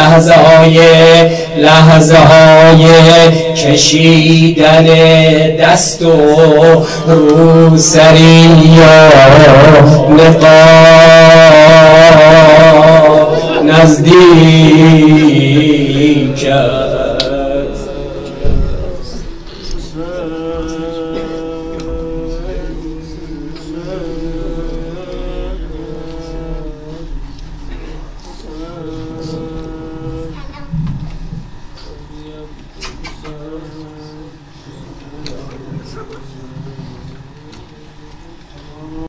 لحظه های کشیدن دست و روسری یا نقاب نزدیک است